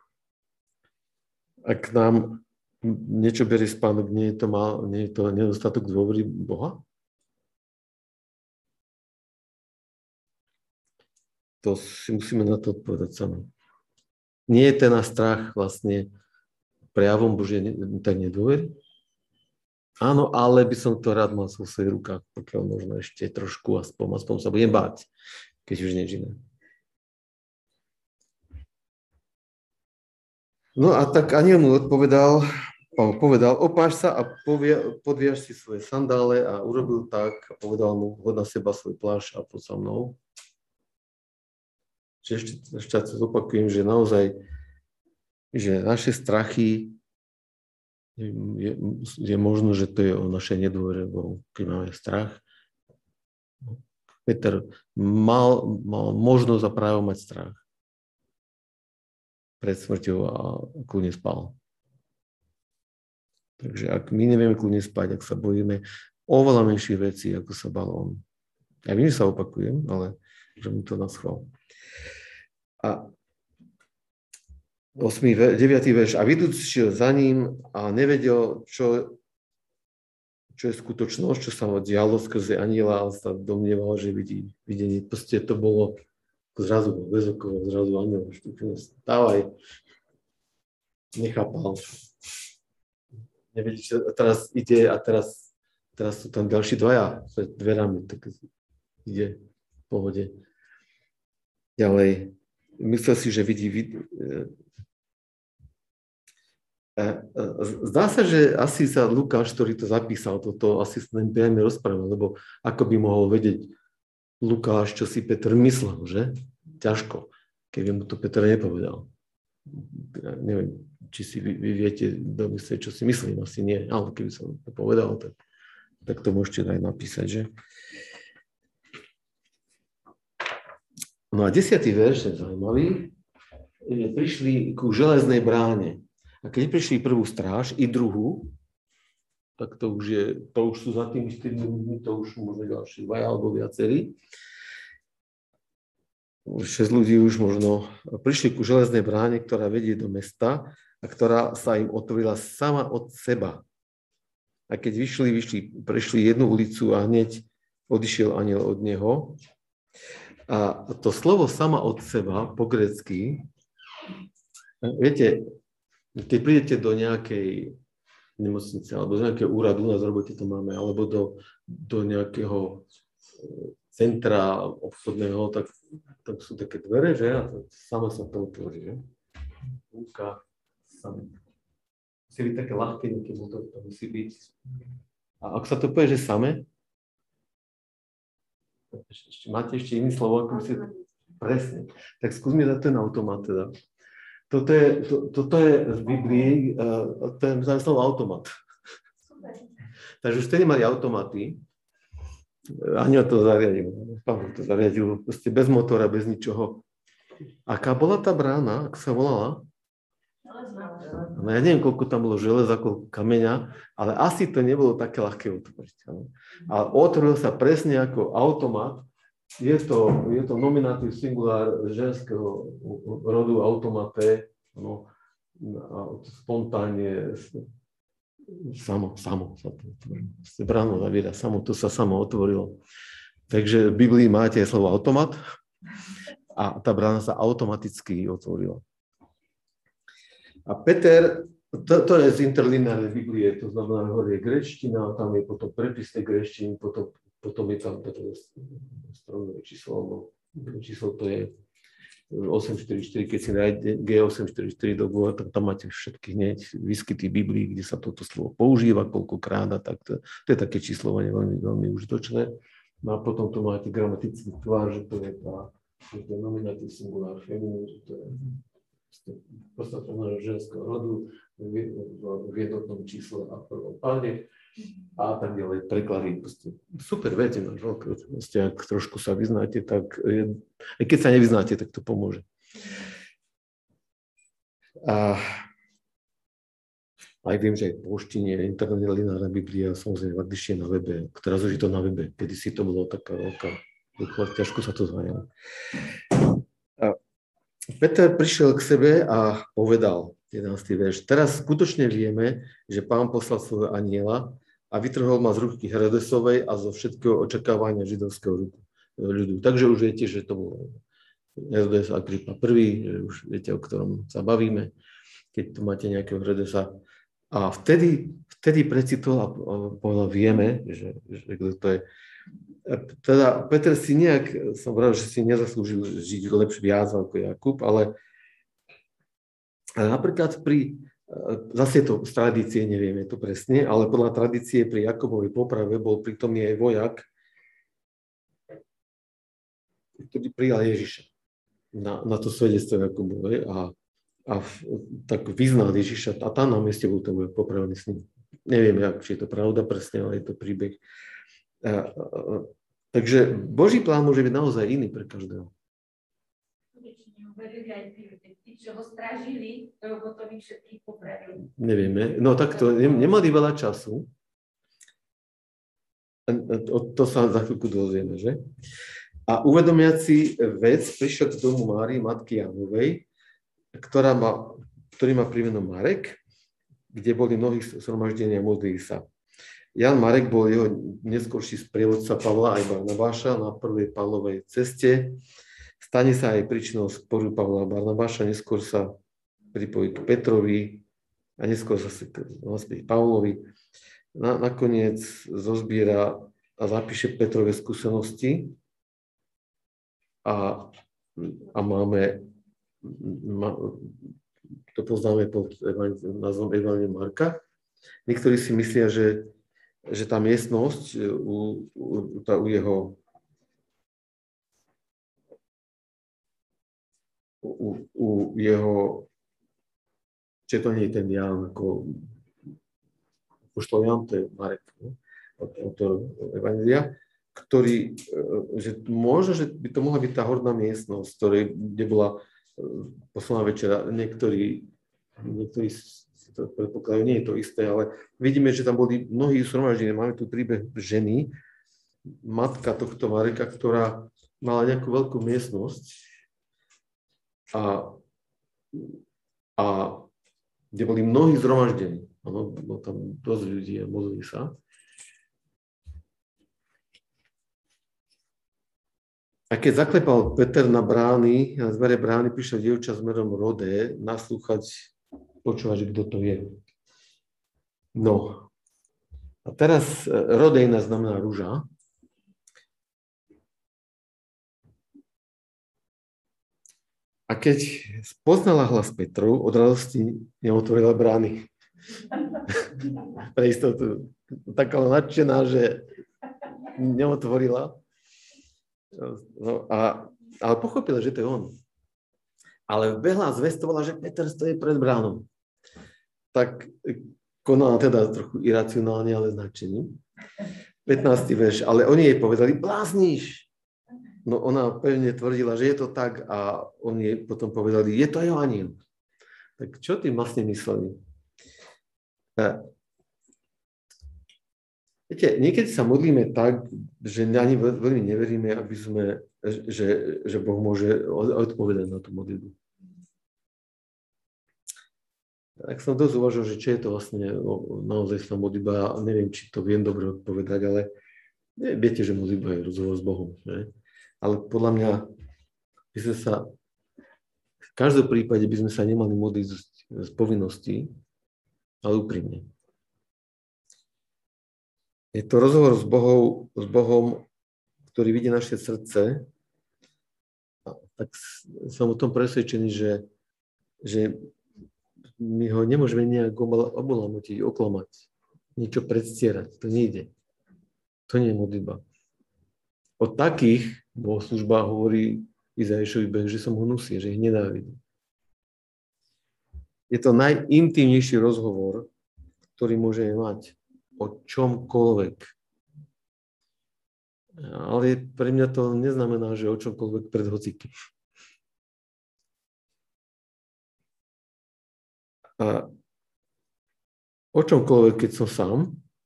Ak nám niečo berie spánok, nie je to, mal, nie je to nedostatok dôvery Boha? To si musíme na to odpovedať sami. Nie je ten náš strach vlastne prejavom Božej tak nedôvery? Áno, ale by som to rád mal vo svojich rukách, pokiaľ možno ešte trošku, aspoň, aspoň sa budem báť, keď už nič iné. No a tak anjel mu odpovedal, povedal, opáš sa a podviaž si svoje sandále a urobil tak a povedal mu, hod na seba svoj plášť a poď sa mnou. Čiže ešte, ešte zopakujem, že naozaj, že naše strachy, je, je možno, že to je o našej nedôvere Bohu, keď máme strach. Peter mal, mal možnosť a právo mať strach pred smrťou a kľudne spal. Takže ak my nevieme kľudne spať, ak sa bojíme oveľa menších vecí, ako sa bal on. Ja viem, že sa opakujem, ale že mu to naschval. A osmý, deviatý verš. A vidúc šiel za ním a nevedel, čo, čo je skutočnosť, čo sa mu dialo skrze anjela, a sa domnieval, že vidí videnie. Proste to bolo zrazu bol bez okolo, zrazu anjel vstúpil, stávaj, nechápal. Nevedí, čo teraz ide a teraz, teraz sú tam ďalší dvaja pred dverami, tak ide v pohode. Ďalej, myslel si, že vidí... Vid... Zdá sa, že asi sa Lukáš, ktorý to zapísal, toto asi sa len priame rozprával, lebo ako by mohol vedieť Lukáš, čo si Peter myslel, že? Ťažko, keby mu to Peter nepovedal. Ja neviem, či si vy, vy viete domyslieť, čo si myslím, asi nie, ale keby som to povedal, tak, tak to môžete aj napísať, že? No a desiatý verš je zaujímavý. Prišli ku železnej bráne. A keď prišli prvú stráž i druhú, tak to už, je, to už sú za tými štyrmi ľuďmi, to už možno ďalší dvaja alebo viacerí. Šesť ľudí už možno prišli ku železnej bráne, ktorá vedie do mesta a ktorá sa im otvorila sama od seba. A keď vyšli, vyšli, prešli jednu ulicu a hneď odišiel anjel od neho. A to slovo sama od seba po grécky, viete, keď prídete do nejakej nemocnice alebo do nejakého úradu, na robote to máme, alebo do, do nejakého centra obchodného, tak, tak sú také dvere, že? A to samo sa to otvorí, že? Rúka, samé. Musí byť také ľahké, nejaké motor, to musí byť. A ak sa to povie, že samé, ešte, máte ešte iný slovo, ako si... Presne. Tak skúsme dať ten automat teda. Toto je, to, toto je v Biblii, uh, to je slovo automat. Takže už vtedy mali automaty. Aniel to zariadil. Pán to zariadil. Proste bez motora, bez ničoho. Aká bola tá brána, ako sa volala? No ja neviem, koľko tam bolo železa, koľko kameňa, ale asi to nebolo také ľahké otvoriť. Ale otvoril sa presne ako automat. Je to, je to nominatív singulár ženského rodu automaté, no, spontánne, samo, samo sa to otvorilo. Bráno zaviera, samo, to sa samo otvorilo. Takže v Biblii máte slovo automat a tá brána sa automaticky otvorila. A Peter, to, to je z interlineárnej Biblie, to znamená, hore je gréčtina, tam je potom prepis tej gréčtiny, potom Potom je tam toto strojové číslo, alebo číslo to je osem štyri štyri, keď si nájde G osem štyri štyri do Google, tak tam máte všetky hneď výskyty Biblii, kde sa toto slovo používa, koľkokrát, a tak to, to je také číslovanie veľmi, veľmi užitočné. No a potom tu máte gramatický tvar, že to je tá, že to je nominatív singulár feminin, že to je podstatné ženského rodu v jednotnom čísle a v prvom páde. A tak ďalej, preklady. Super veci, máš veľké. Ak trošku sa vyznáte, tak je, aj keď sa nevyznáte, tak to pomôže. A aj viem, že aj v polštine interlineárna Biblia, samozrejme v angličtine na webe, teraz už je to na webe, kedysi to bolo taká veľká, ťažko sa to zvájalo. Peter prišiel k sebe a povedal, jedenásty verš, teraz skutočne vieme, že Pán poslal svojho anjela a vytrhol ma z ruky Herodesovej a zo všetkého očakávania židovského ľudu. Takže už viete, že to bol Herodes Agripa prvý, že už viete, o ktorom sa bavíme, keď tu máte nejakého Herodesa. A vtedy, vtedy precitol a povedal, vieme, že, že kto to je. Teda Peter si nejak, som pravil, že si nezaslúžil žiť lepšie viac ako Jakub, ale, ale napríklad pri zase to z tradície, nevieme to presne, ale podľa tradície pri Jakobovej poprave bol prítomný aj vojak, ktorý prijal Ježiša na, na to svedectvo Jakobovej a, a v, tak vyznal Ježiša a tam na mieste bol ten vojak popravený s ním. Neviem, jak, či je to pravda presne, ale je to príbeh. A, a, a, takže Boží plán môže byť naozaj iný pre každého. Čo ho strážili, to potom ich všetkých popravili. Nevieme. No tak to nemali veľa času. To sa za chvíľku dozvieme, že? A uvedomiaci vec prišiel k domu Márii, matky Jánovej, ktorá má, ktorý má príveno Marek, kde boli mnohí zhromaždenia, modlili sa. Jan Marek bol jeho neskorší sprievodca Pavla aj Barnabáša na prvej Pavlovej ceste. stane sa aj príčinou sporu Pavla a Barnabáša, neskôr sa pripojí k Petrovi a neskôr sa naspäť Pavlovi. Na, nakoniec zozbiera a zapíše Petrove skúsenosti a, a máme, ma, to poznáme pod názvom Evanjelia Marka. Niektorí si myslia, že, že tá miestnosť u, u, tá, u jeho u, u jeho, že to nie je ten Ján, ako apoštol Ján, to je Marek, autor Evanjelia, ktorý, že možno, že by to mohla byť tá horná miestnosť, ktorej, kde bola posledná večera. Niektorí, niektorí si to predpokladajú, nie je to isté, ale vidíme, že tam boli mnohí zhromaždení. Máme tu príbeh ženy, matka tohto Mareka, ktorá mala nejakú veľkú miestnosť a, a kde boli mnohí zhromaždení. Áno, bolo tam dosť ľudí a modlili sa. A keď zaklepal Peter na brány, na dvere brány, prišla dievča smerom Rodé naslúchať, počúvať, kto to je. No. A teraz Rodejna znamená ruža. A keď spoznala hlas Petrov, od radosti neotvorila brány. Pre istotu. Taká nadšená, že neotvorila. No a, ale pochopila, že to je on. Ale vbehla a zvestovala, že Peter stojí pred bránou. Tak konala teda trochu iracionálne, ale značením. pätnásty verš. Ale oni jej povedali, blázniš. No ona pevne tvrdila, že je to tak a oni jej potom povedali, je to jeho aniel. Tak čo tým vlastne mysleli? Viete, niekedy sa modlíme tak, že ani veľmi neveríme, aby sme, že, že Boh môže odpovedať na tú modlitbu. Tak som dosť uvažil, že či je to vlastne naozaj modlitba, ja neviem, či to viem dobre odpovedať, ale viete, že modlitba je rozhovor s Bohom. Že? Ale podľa mňa by sme sa, v každom prípade by sme sa nemali modliť z, z povinností, ale úprimne. Je to rozhovor s Bohom, s Bohom, ktorý vidí naše srdce. A tak som o tom presvedčený, že, že my ho nemôžeme nejak obolamotiť, oklamať, niečo predstierať. To nejde. To nie je modlitba. O takých bohoslužbách hovorí Izaiášovi beh, že som ho hnusí, že ich nenávidí. Je to najintímnejší rozhovor, ktorý môžeme mať o čomkoľvek. Ale pre mňa to neznamená, že o čomkoľvek pred hocikým. A o čomkoľvek, keď som sám,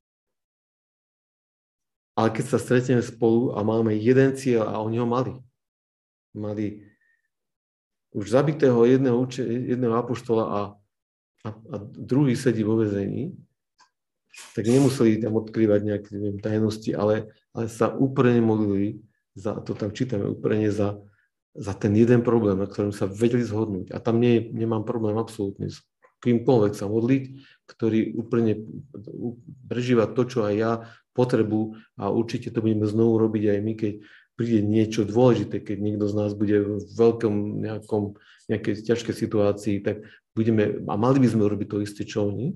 ale keď sa stretneme spolu a máme jeden cieľ a oni ho mali. Mali už zabitého jedného, jedného apoštola a, a, a druhý sedí vo väzení, tak nemuseli tam odkrývať nejaké neviem, tajnosti, ale, ale sa úprimne modlili, za, to tam čítame úprimne za, za ten jeden problém, na ktorom sa vedeli zhodnúť. A tam nie, nemám problém absolútne s kýmkoľvek sa modliť, ktorý úprimne prežíva to, čo aj ja potrebu a určite to budeme znovu robiť aj my, keď príde niečo dôležité, keď niekto z nás bude v veľkom nejakom, nejakej ťažkej situácii, tak budeme, a mali by sme robiť to isté, čo oni.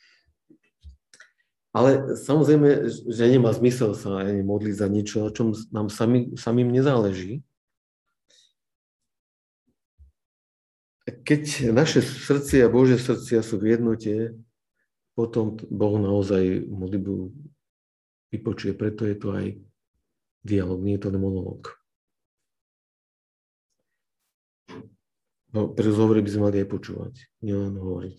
Ale samozrejme, že nemá zmysel sa ani modliť za niečo, na čom nám sami, samým nezáleží. Keď naše srdcia a Božie srdcia sú v jednote, potom Boh naozaj modlitbu vypočuje, preto je to aj dialog, nie je to monolog. No, pri rozhovore by sme mali aj počúvať, nielen hovoriť.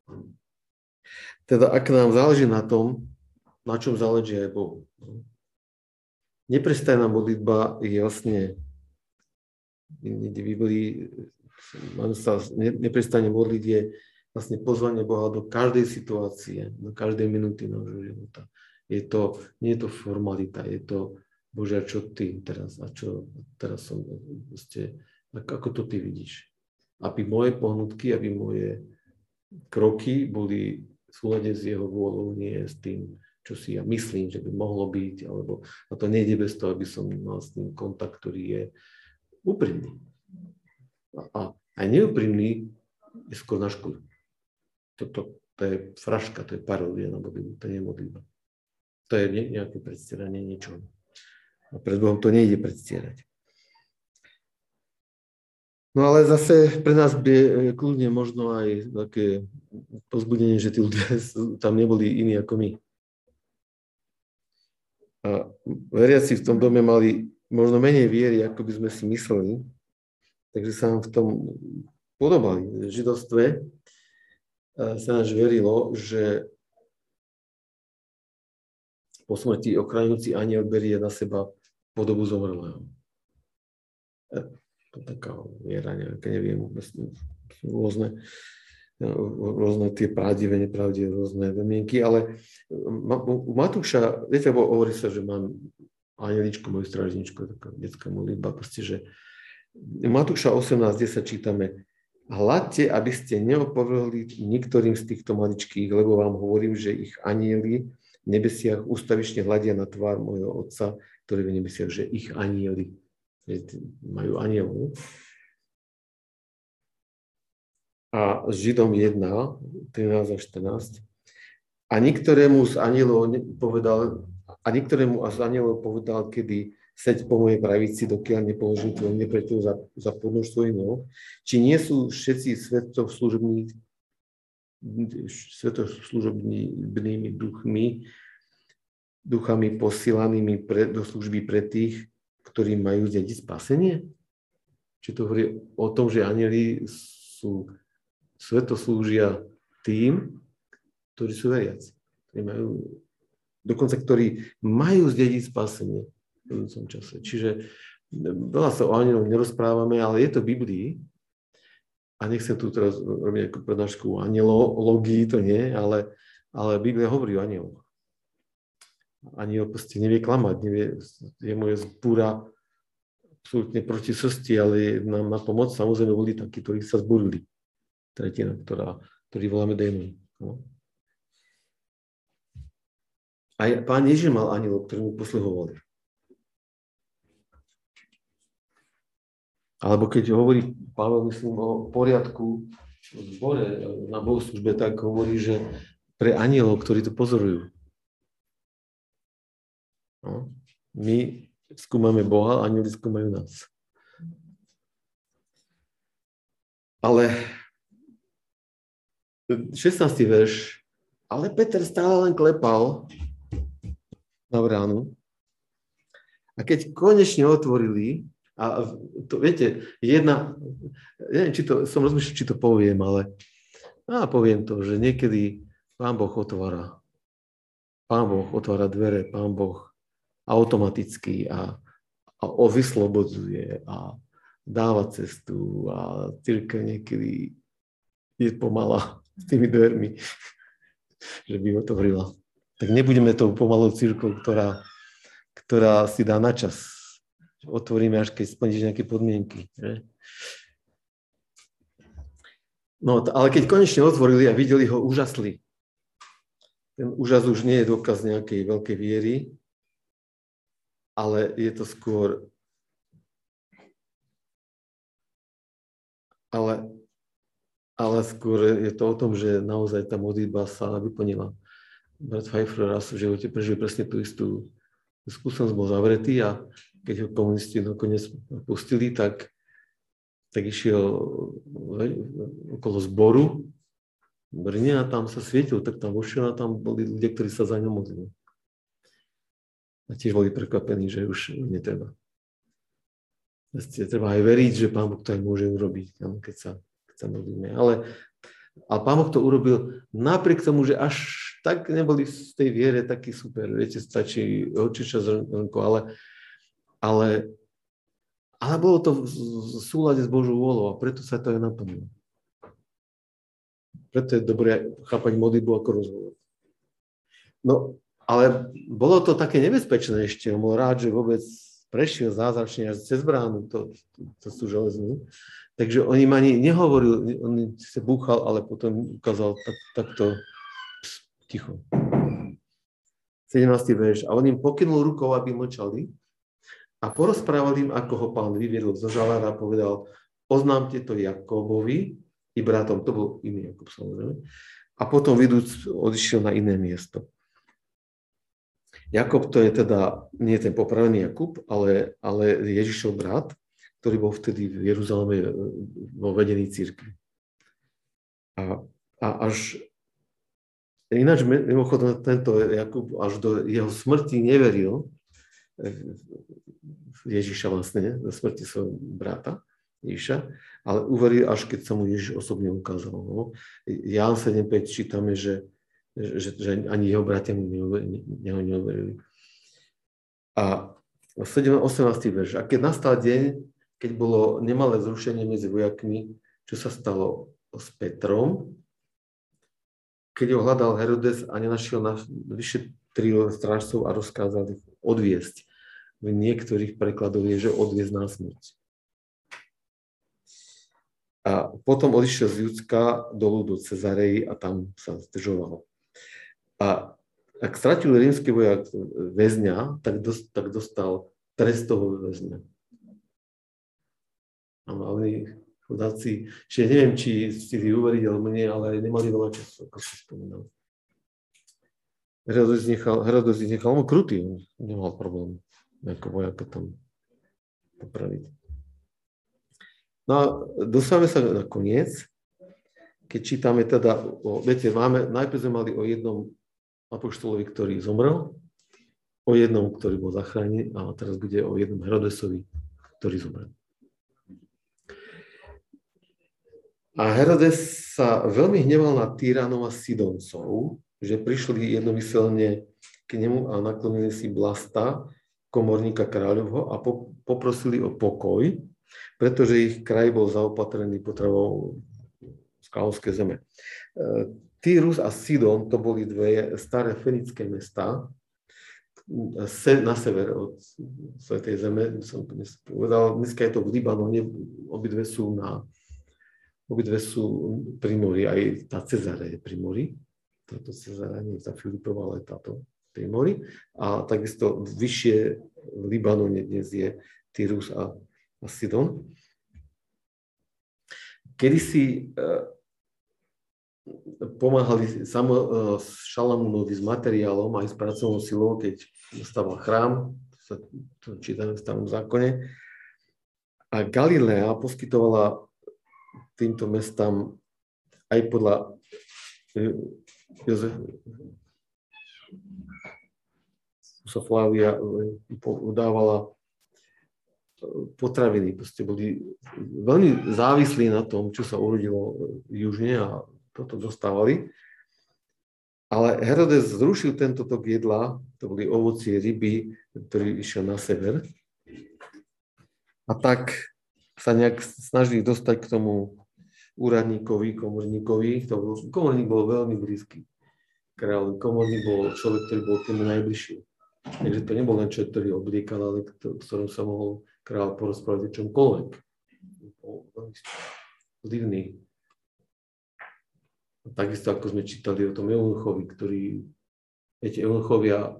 Teda, ak nám záleží na tom, na čom záleží aj Bohu. Neprestajná modlitba je vlastne, niekde v Biblii, máme sa neprestajne modliť, je vlastne pozvanie Boha do každej situácie, do každej minúty nášho života. Je to, nie je to formalita, je to, Bože, a čo ty teraz? A čo teraz som, ste, ako to ty vidíš? Aby moje pohnutky, aby moje kroky boli v súlade s jeho vôľou, nie s tým, čo si ja myslím, že by mohlo byť, alebo a to nejde bez toho, aby som mal s tým kontakt, ktorý je úprimný. A aj neúprimný je skôr na škodu. Toto to je fraška, to je paródia na modlitbu, to nie je modlitba. To je nejaké predstieranie niečoho. A pred Bohom to nejde predstierať. No ale zase pre nás by kľudne možno aj také povzbudenie, že tí ľudia tam neboli iní ako my. A veriaci v tom dome mali možno menej viery, ako by sme si mysleli, takže sa nám v tom podobali. V židovstve sa nás verilo, že po smrti ochránujúci anjel berie na seba podobu zomrelého. To je taká viera, nejaké, neviem, rôzne, rôzne tie pravdivé, nepravdivé, rôzne domienky, ale u Matúša, viete, hovorí sa, že mám anjeličku, moju strážničku, taká detská modlitba, proste, že u Matúša osemnásť desať čítame: hľadte, aby ste neopovrhli niektorým z týchto maličkých, lebo vám hovorím, že ich anjeli v nebesiach ústavične hľadia na tvár môjho Otca, ktorý je v nebesiach, že ich anjeli majú anjelov. A Židom jeden, trinásť a štrnásť. A niektorému z anjelov povedal, a niektorému z anjelov povedal, kedy seď po mojej pravici, dokiaľ nepoložím tvoj nepriateľ za, za podnož tvojich nóg. Či nie sú všetci svetoslužobní, svetoslužobnými duchmi, duchami posílanými pre, do služby pre tých, ktorí majú zdediť spasenie? Či to hovorí o tom, že anjeli sú svetoslúžia tým, ktorí sú veriaci, ktorí majú, dokonca ktorí majú zdediť spasenie v budúcom čase. Čiže veľa sa o anjeloch nerozprávame, ale je to v Biblii. A nechcem tu teraz robiť nejakú prednášku o anjelológii, to nie, ale, ale Biblia hovorí o anjeloch. Aniel proste nevie klamať, nevie, je moje zbúra absolútne proti srsti, ale nám na pomoc samozrejme boli takí, ktorí sa zbúrili. Tretina, ktorá, ktorý voláme démon. No. A Pán Ježiš mal anielov, ktorí mu posluhovali. Alebo keď hovorí Pavel, myslím, o poriadku v zbore na bohoslužbe, tak hovorí, že pre anielov, ktorí to pozorujú. No. My skúmame Boha, anieli skúmajú nás. Ale šestnásty verš. Ale Peter stále len klepal na bránu. A keď konečne otvorili, a to viete, jedna, neviem, či to, som rozmýšľal, či to poviem, ale a poviem to, že niekedy Pán Boh otvára. Pán Boh otvára dvere, Pán Boh automaticky a, a vyslobodzuje a dáva cestu a cirkev niekedy je pomalá s tými dvermi, že by otvorila. Tak nebudeme tou pomalou cirkvou, ktorá, ktorá si dá na čas. Otvoríme, až keď splníš nejaké podmienky. Že? No, ale keď konečne otvorili a videli ho, úžasli. Ten úžas už nie je dôkaz nejakej veľkej viery, ale je to skôr ale, ale skôr je to o tom, že naozaj tá modlitba sa vyplnila. Brat Pfeiffer raz v živote prežil presne tú istú skúsenosť, bol zavretý a keď ho komunisti nakoniec pustili, tak, tak išiel okolo zboru v Brne a tam sa svietil, tak tam vošiel a tam boli ľudia, ktorí sa za ňom modlili. A tiež boli prekvapení, že už netreba. Treba aj veriť, že Pán Boh to aj môže urobiť, keď sa, keď sa modlíme. Ale, ale Pán Boh to urobil napriek tomu, že až tak neboli v tej viere taký super. Viete, stačí určite zrnko, ale, ale, ale bolo to v súlade s Božou vôľou a preto sa to aj naplnilo. Preto je dobré chápať modlitbu ako rozhovor. No, ale bolo to také nebezpečné ešte. On bol rád, že vôbec prešiel zázračne až cez bránu, to, to, to sú železnú. Takže on im ani nehovoril, on sa búchal, ale potom ukázal tak, takto ticho. sedemnásty verš. A on im pokynul rukou, aby mlčali a porozprával im, ako ho Pán vyviedol zo žalára a povedal, oznámte to Jakobovi i bratom, to bol iný Jakub samozrejme, a potom vidúc odišiel na iné miesto. Jakob to je teda, nie ten popravený Jakub, ale, ale Ježišov brat, ktorý bol vtedy v Jeruzaleme vo vedení cirkvi. A, a až, ináč mimochodom tento Jakub až do jeho smrti neveril Ježiša vlastne, do smrti svojho brata Ježiša, ale uveril až keď sa mu Ježiš osobne ukázal. No. Ján sedem päť čítame, že, že, že ani jeho bratia mu neuverili. A osemnásty verš. A keď nastal deň, keď bolo nemalé zrušenie medzi vojakmi, čo sa stalo s Petrom, keď ho hľadal Herodes a nenašiel na vyše tri strážcov a rozkázal ich odviesť. V niektorých prekladoch je, že odviesť na smrť. A potom odišiel z Judska dolu do Cezareji a tam sa zdržoval. A ak stratil rímsky vojak väzňa, tak, dost, tak dostal trest toho väzňa. A mali chudáci, čiže neviem, či si vy uveriť alebo nie, ale nemali veľa času, ako si spomínal. Herodes nechal, Herodes nechal, on krutý, on nemal problém ako vojaka tam popraviť. No a dostávame sa na koniec, keď čítame teda, o, viete, máme, najprv sme mali o jednom apoštolovi, ktorý zomrel, o jednom, ktorý bol zachránený a teraz bude o jednom Herodesovi, ktorý zomrel. A Herodes sa veľmi hneval na Tyranov a Sidoncov, že prišli jednomyselne k nemu a naklonili si Blasta, komorníka kráľovho, a po, poprosili o pokoj, pretože ich kraj bol zaopatrený potravou z kráľovskej zeme. Tyrus a Sidon to boli dve staré fenické mestá na sever od Svätej zeme. Som povedal, dneska je to v Libanone, obidve sú na Obidve sú pri mori, aj tá Cezara je pri mori. Táto Cezara nie je tá Filipova, ale táto pri mori. A takisto vyššie v Libanone dnes je Tyrus a, a Sidon. Kedysi uh, pomáhali samo uh, Šalamúnovi s materiálom aj s pracovnou silou, keď stával chrám, to sa to čítame v Starom zákone. A Galilea poskytovala týmto mestám aj podľa Jozef Flávia dávala potraviny. Proste boli veľmi závislí na tom, čo sa urodilo južne a toto dostávali. Ale Herodes zrušil tento tok jedla, to boli ovocie, ryby, ktorý išiel na sever. A tak sa nejak snažili dostať k tomu úradníkovi, komorníkovi. To bol, komorník bol veľmi blízky kráľ. Komorník bol človek, ktorý bol tým najbližší. Takže to nebol len človek, ktorý obliekal, ale v ktorom sa mohol kráľ porozprávať o čomkoľvek. Bol veľmi divný. Takisto ako sme čítali o tom Eunuchovi, ktorý, viete, Eunuchovia,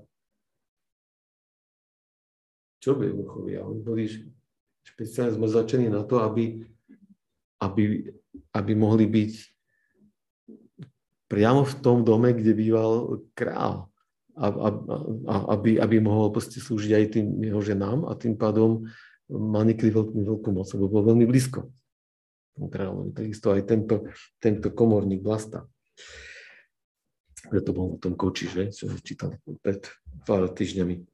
čo by Eunuchovia? Oni boli špeciálne zmrzačení na to, aby, aby, aby mohli byť priamo v tom dome, kde býval král. A, a, a, aby, aby mohol proste slúžiť aj tým jeho ženám a tým pádom mal niekedy veľkú, veľkú moc, lebo bol veľmi blízko kráľovi. Takisto aj tento, tento komorník Blasta. Preto bol na tom koči, že? Čo čítal pred pár týždňami.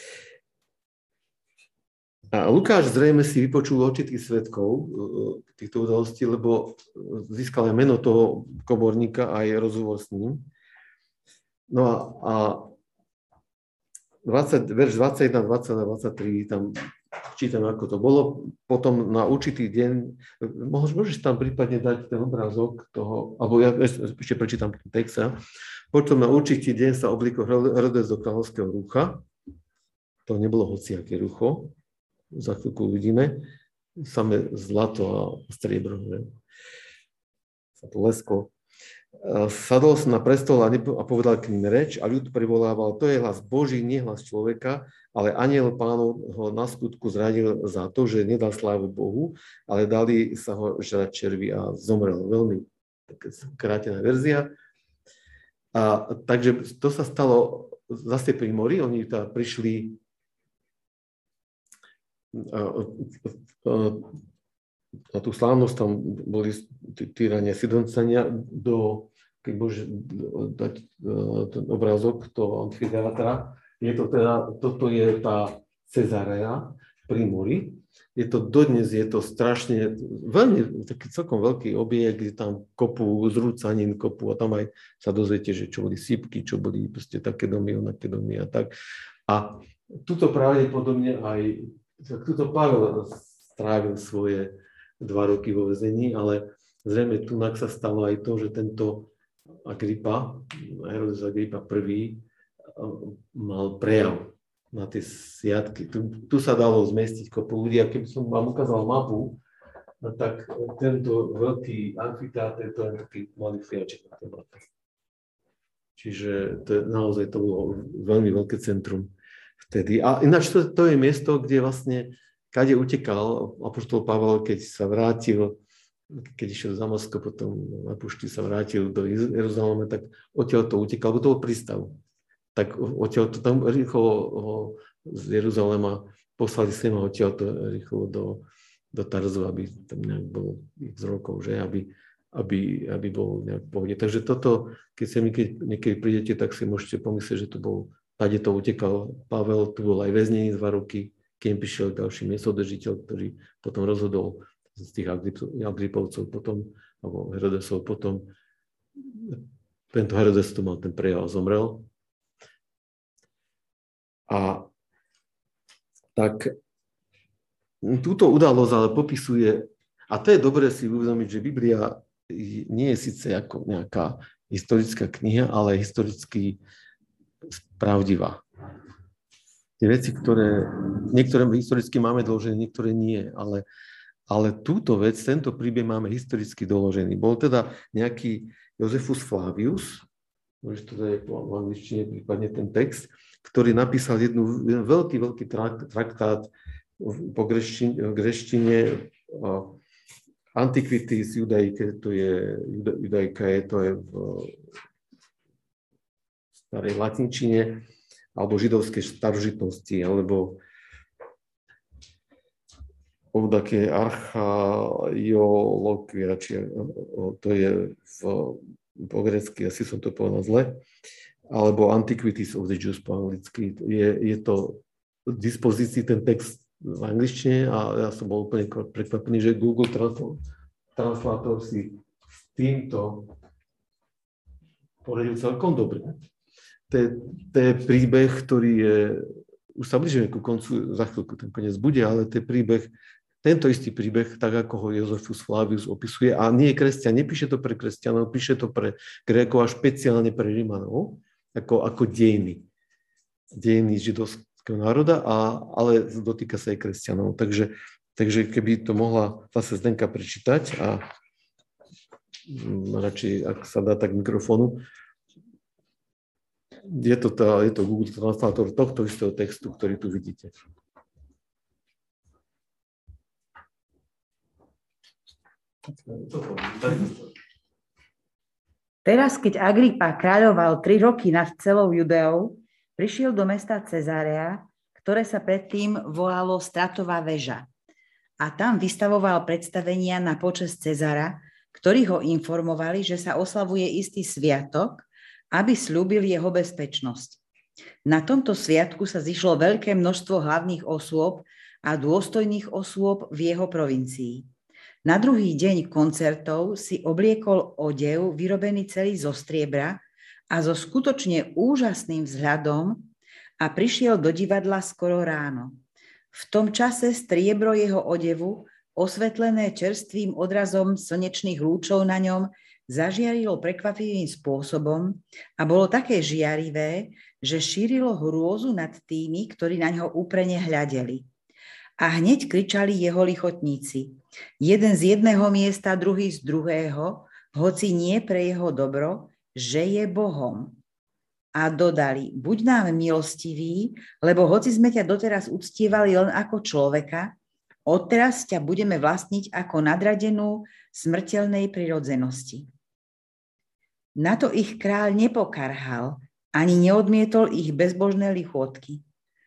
A Lukáš zrejme si vypočul určitých svedkov týchto udalostí, lebo získal aj meno toho komorníka a aj rozhovor s ním. No a, a dvadsať, verš dvadsaťjeden, dvadsať a dvadsaťtri tam čítam, ako to bolo. Potom na určitý deň, môžeš, môžeš tam prípadne dať ten obrázok toho, alebo ja ešte prečítam ten text. Ja. Potom na určitý deň sa obliekol Herodes do kráľovského rúcha. To nebolo hociaké rucho. Za chvíľku uvidíme. Samé zlato a striebro. Sa to lesklo. Sadol sa na prestol a povedal k ním reč a ľud privolával, to je hlas Boží, nie hlas človeka, ale anjel Pánov ho na skutku zranil za to, že nedal slávu Bohu, ale dali sa ho žrať červy a zomrel. Veľmi krátená verzia. A takže to sa stalo zase pri mori, oni tam prišli na tú slávnosť, tam boli týrania Sidoncania, do, keď môže dať ten obrázok toho amfiteátra, je to teda, toto je tá Cezarea pri mori. Je to dodnes, je to strašne, veľmi taký celkom veľký objekt, kde tam kopu zrúcanín, kopu a tam aj sa dozviete, že čo boli sípky, čo boli proste také domy, onaké domy a tak. A tuto pravdepodobne aj, tuto Pavel strávil svoje dva roky vo väzení, ale zrejme tunak sa stalo aj to, že tento Agripa, Herodes Agripa prvý, mal prejav na tie sviatky. Tu, tu sa dalo zmestiť kopu ľudí, a keby som vám ukázal mapu, tak tento veľký amfiteáter, to je taký malý fliaček na tej mape. Čiže to je, naozaj to bolo veľmi veľké centrum vtedy. A ináč to, to je miesto, kde vlastne kade utekal apoštol Pavel, keď sa vrátil, keď išiel z Damaska, potom na púšti sa vrátil do Jeruzalema, tak odtiaľ to utekal, lebo to bol prístav. Tak odtiaľ to tam rýchlo z Jeruzalema poslali sem a odtiaľ to rýchlo do, do Tarzu, aby tam nejak bol z rokov, že? Aby, aby, aby bol nejak v pohode. Takže toto, keď sa niekedy, niekedy prídete, tak si môžete pomyslieť, že to bol, tady to utekal Pavel, tu bol aj väznený dva roky, keď prišiel ďalší miestodržiteľ, ktorý potom rozhodol z tých Agripovcov potom, alebo Herodesov potom. Tento Herodes tu mal ten prejav a zomrel. A tak túto udalosť ale popisuje, a to je dobré si uvedomiť, že Biblia nie je síce ako nejaká historická kniha, ale historicky pravdivá. Tie veci, ktoré niektoré historicky máme doložené, niektoré nie, ale, ale túto vec, tento príbeh máme historicky doložený. Bol teda nejaký Josephus Flavius, môžeš to dať po angličtine, prípadne ten text, ktorý napísal jednu, jeden veľký, veľký traktát po greštine Antiquities Judaike, to je, Judaika je, to je v starej latinčine, alebo židovské starožitnosti, alebo také archaiológia, či to je v, po grecky, asi som to povedal zle, alebo Antiquities of the Jews po anglicky. Je, je to v dispozícii ten text v angličtine a ja som bol úplne prekvapený, že Google Translator si s týmto poradil celkom dobre. To je, to je príbeh, ktorý je, už sa blížime ku koncu, za chvíľku ten koniec bude, ale to je príbeh, tento istý príbeh, tak ako ho Josephus Flavius opisuje, a nie je kresťan, nepíše to pre kresťanov, píše to pre Grékov a špeciálne pre Rimanov, ako, ako dejiny. Dejiny židovského národa, a, ale dotýka sa aj kresťanov. Takže, takže keby to mohla zase Zdenka prečítať, a radšej, ak sa dá tak mikrofónu, Je to, tá, je to Google Translator tohto istého textu, ktorý tu vidíte. Teraz, keď Agripa kráľoval tri roky nad celou Judeou, prišiel do mesta Cezarea, ktoré sa predtým volalo Stratová väža. A tam vystavoval predstavenia na počesť Cezara, ktorí ho informovali, že sa oslavuje istý sviatok, aby sľúbil jeho bezpečnosť. Na tomto sviatku sa zišlo veľké množstvo hlavných osôb a dôstojných osôb v jeho provincii. Na druhý deň koncertov si obliekol odev vyrobený celý zo striebra a so skutočne úžasným vzhľadom a prišiel do divadla skoro ráno. V tom čase striebro jeho odevu, osvetlené čerstvým odrazom slnečných lúčov na ňom, zažiarilo prekvapivým spôsobom a bolo také žiarivé, že šírilo hrôzu nad tými, ktorí na ňo úprene hľadeli. A hneď kričali jeho lichotníci. Jeden z jedného miesta, druhý z druhého, hoci nie pre jeho dobro, že je Bohom. A dodali, buď nám milostivý, lebo hoci sme ťa doteraz uctievali len ako človeka, odteraz ťa budeme vlastniť ako nadradenú smrteľnej prirodzenosti. Na to ich kráľ nepokarhal, ani neodmietol ich bezbožné lichotky.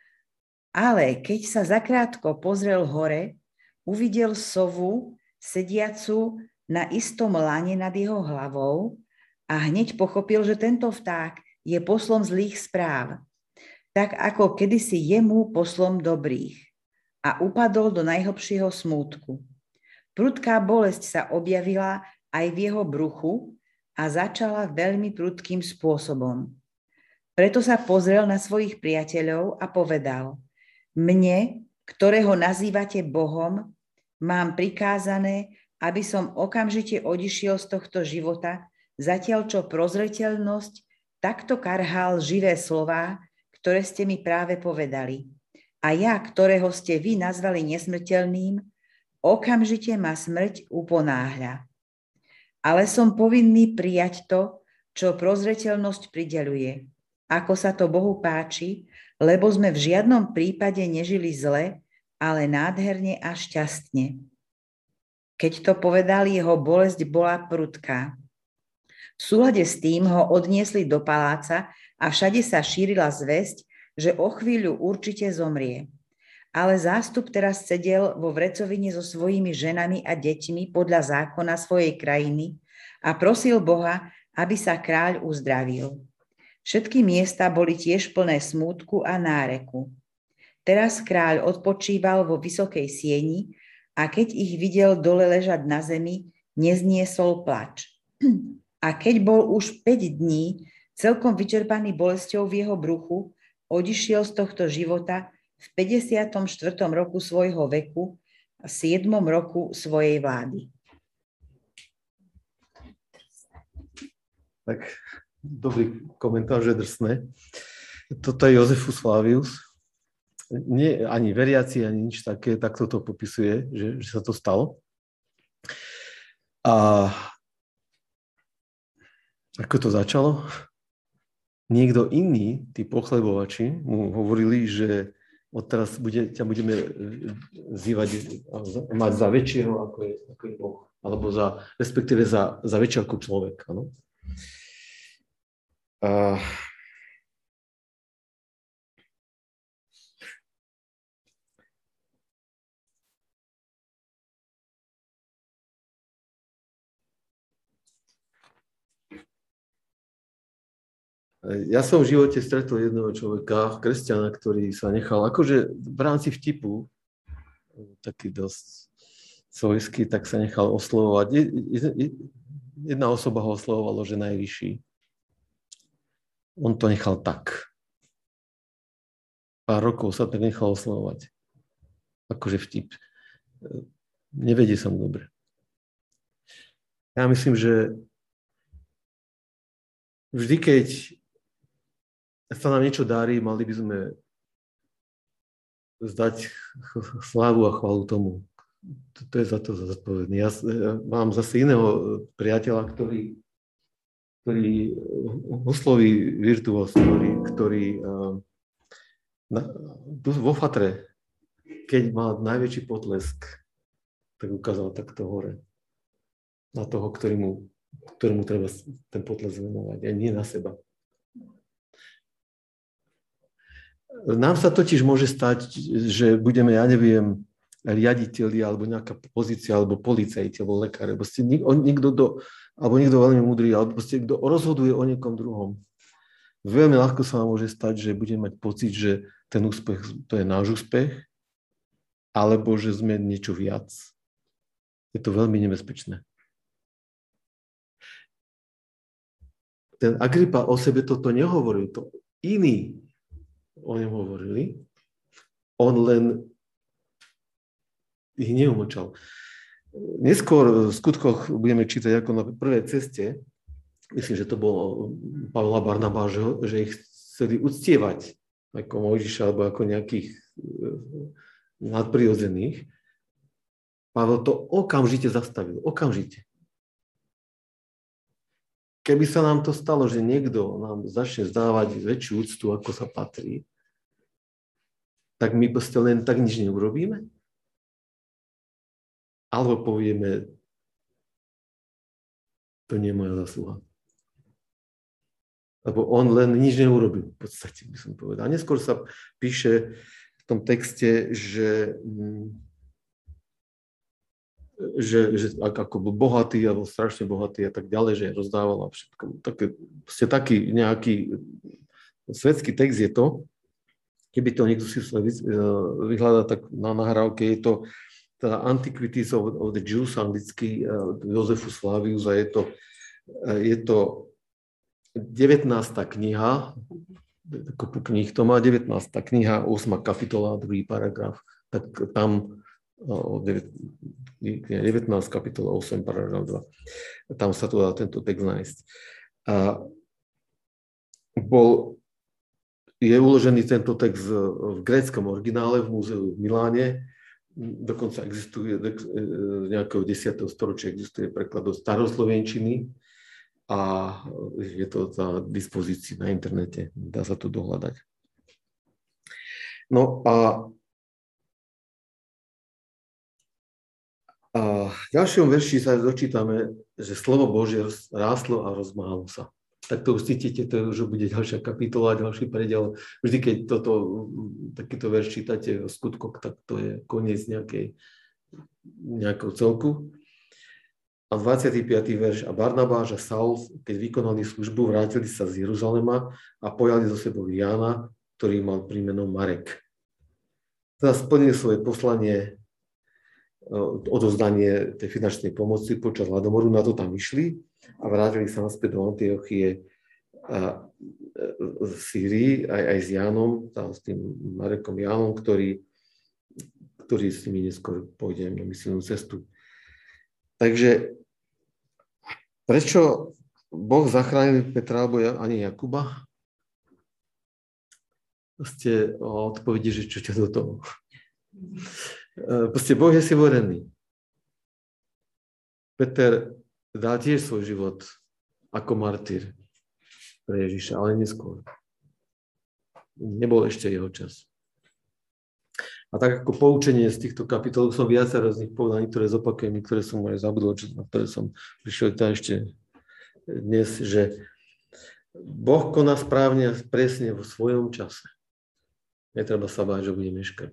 Ale keď sa zakrátko pozrel hore, uvidel sovu sediacu na istom lane nad jeho hlavou a hneď pochopil, že tento vták je poslom zlých správ, tak ako kedysi jemu poslom dobrých, a upadol do najhlbšieho smútku. Prudká bolesť sa objavila aj v jeho bruchu a začala veľmi prudkým spôsobom. Preto sa pozrel na svojich priateľov a povedal: Mne, ktorého nazývate Bohom, mám prikázané, aby som okamžite odišiel z tohto života, zatiaľ čo prozreteľnosť takto karhal živé slová, ktoré ste mi práve povedali. A ja, ktorého ste vy nazvali nesmrteľným, okamžite ma smrť uponáhľa. Ale som povinný prijať to, čo prozreteľnosť prideľuje. Ako sa to Bohu páči, lebo sme v žiadnom prípade nežili zle, ale nádherne a šťastne. Keď to povedal, jeho bolesť bola prudká. V súlade s tým ho odniesli do paláca a všade sa šírila zvesť, že o chvíľu určite zomrie. Ale zástup teraz sedel vo vrecovine so svojimi ženami a deťmi podľa zákona svojej krajiny a prosil Boha, aby sa kráľ uzdravil. Všetky miesta boli tiež plné smútku a náreku. Teraz kráľ odpočíval vo vysokej sieni a keď ich videl dole ležať na zemi, nezniesol plač. A keď bol už päť dní, celkom vyčerpaný bolesťou v jeho bruchu, odišiel z tohto života v päťdesiatom štvrtom roku svojho veku a siedmom roku svojej vlády. Tak, dobrý komentár, že drsné. Toto je Jozefus Flavius. Nie, ani veriaci, ani nič také, tak toto popisuje, že, že sa to stalo. A ako to začalo? Niekto iný, tí pochlebovači, mu hovorili, že odteraz bude, ťa budeme zývať, mať za väčšieho, ako je, ako je Boh. Alebo za, respektíve za, za väčšieho ako človek. Áno? A ja som v živote stretol jedného človeka, kresťana, ktorý sa nechal, akože v rámci vtipu, taký dosť svojský, tak sa nechal oslovovať. Jedna osoba ho oslovovala, že najvyšší. On to nechal tak. Pár rokov sa tak nechal oslovovať. Akože vtip. Nevedie sa mu dobre. Ja myslím, že vždy, keď sa nám niečo darí, mali by sme zdať slávu a chválu tomu. To je za to zodpovedný. Ja mám zase iného priateľa, ktorý, ktorý osloví virtuós, ktorý, ktorý vo Fatre, keď mal najväčší potlesk, tak ukázal takto hore. Na toho, ktorému, ktorému treba ten potlesk venovať, a nie na seba. Nám sa totiž môže stať, že budeme, ja neviem, riaditeľi, alebo nejaká pozícia, alebo policajti, alebo lekár, alebo ste niekto, do, alebo niekto veľmi múdry, alebo ste kto rozhoduje o niekom druhom. Veľmi ľahko sa nám môže stať, že budeme mať pocit, že ten úspech, to je náš úspech, alebo že sme niečo viac. Je to veľmi nebezpečné. Ten Agripa o sebe toto nehovoril, to iní o ňom hovorili. On len ich neumlčal. Neskôr v skutkoch budeme čítať ako na prvej ceste, myslím, že to bolo Pavla Barnabáša, že ich chceli uctievať ako Mojžiša alebo ako nejakých nadprirodzených. Pavel to okamžite zastavil, okamžite. Keby sa nám to stalo, že niekto nám začne zdávať väčšiu úctu, ako sa patrí, tak my proste len tak nič neurobíme? Alebo povieme, to nie je moja zasluha. Lebo on len nič neurobil, v podstate by som povedal. A neskôr sa píše v tom texte, že, že, že ako bol bohatý, alebo strašne bohatý a tak ďalej, že rozdával a všetko. Také, taký nejaký svetský text je to, keby to niekto si vyhľadá tak na nahrávke, je to teda Antiquities of, of the Jews, anglicky uh, Josephus Flavius, a je to, uh, je to devätnásta kniha, kopu kníh to má, devätnásta kniha, ôsma kapitola, druhý paragraf, tak tam uh, devätnásť kapitola, osem paragraf dva, tam sa to dá tento text nájsť. Uh, bol, je uložený tento text v gréckom originále v múzeu v Miláne. Dokonca existuje z nejakého desiateho storočia existuje preklad do staroslovenčiny a je to za dispozícii na internete, dá sa to dohľadať. No a, a v ďalšom verši sa dočítame, že slovo Božie rástlo a rozmáhalo sa. Tak to už cítite, to už bude ďalšia kapitola, ďalší prediel. Vždy, keď toto, takýto verš čítate o skutkoch, tak to je koniec nejakej, nejakého celku. A dvadsiaty piaty verš. A Barnabáš a Saul, keď vykonali službu, vrátili sa z Jeruzalema a pojali zo sebou Jána, ktorý mal príjmenom Marek. Teda splnili svoje poslanie, odovzdanie tej finančnej pomoci počas hladomoru, na to tam išli a vrátili sa naspäť do Antiochie v Sýrii, aj, aj s Jánom, tam s tým Marekom Jánom, ktorý, ktorý s nimi neskôr pôjde na misijnú cestu. Takže prečo Boh zachránil Petra alebo ani Jakuba? Proste odpovedi, že čo ťa do toho. Proste Boh je sivorený. Peter dal tiež svoj život ako martýr pre Ježiša, ale neskôr. Nebol ešte jeho čas. A tak ako poučenie z týchto kapitol, som viacero z nich povedal, niektoré zopakujem, niektoré som aj zabudol, na ktoré som prišiel tam ešte dnes, že Boh koná správne a presne vo svojom čase. Netreba sa báť, že bude meškať.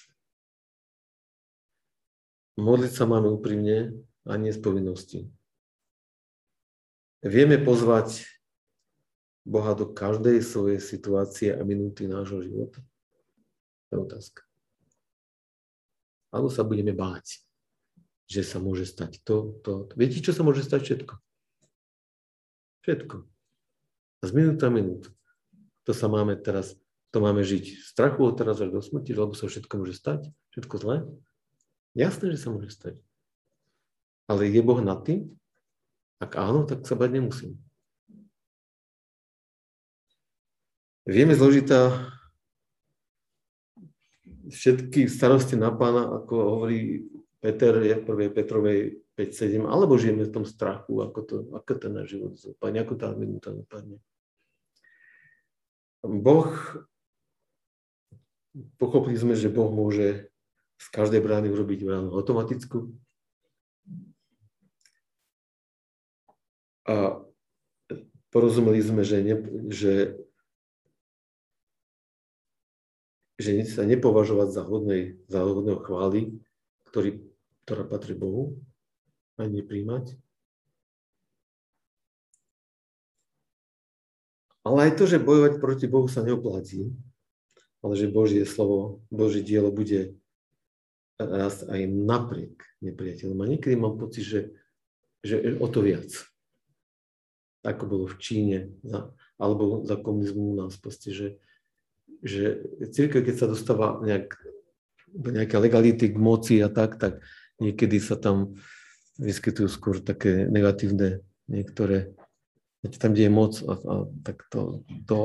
Modliť sa máme úprimne a nie z povinnosti. Vieme pozvať Boha do každej svojej situácie a minúty nášho života? To je otázka. Alebo sa budeme báť, že sa môže stať to, to, to. Viete, čo sa môže stať? Všetko. Všetko. A z minúty a minút. To sa máme teraz, to máme žiť v strachu od teraz až do smrti, lebo sa všetko môže stať? Všetko zlé? Jasné, že sa môže stať. Ale je Boh nad tým? Ak áno, tak sa bať nemusím. Vieme zložitá všetky starosti na Pána, ako hovorí Peter v prvej Petrovej päť sedem, alebo žijeme v tom strachu, ako, to, ako ten náš život dopadne, ako tá minúta dopadne. Boh, pochopili sme, že Boh môže z každej brány urobiť bránu automatickú. A porozumeli sme, že, ne, že, že sa nepovažovať za, hodnej, za hodného chvály, ktorý, ktorá patrí Bohu, ani nepríjmať. Ale aj to, že bojovať proti Bohu sa neoplatí, ale že Božie slovo, Božie dielo bude raz aj napriek nepriateľom. A niekedy mám pocit, že, že o to viac. Ako bolo v Číne, alebo za komunizmu u nás. Proste, že, že cirkev, keď sa dostáva nejak nejaké legality k moci a tak, tak niekedy sa tam vyskytujú skôr také negatívne niektoré, tam, kde je moc, a, a tak to, to,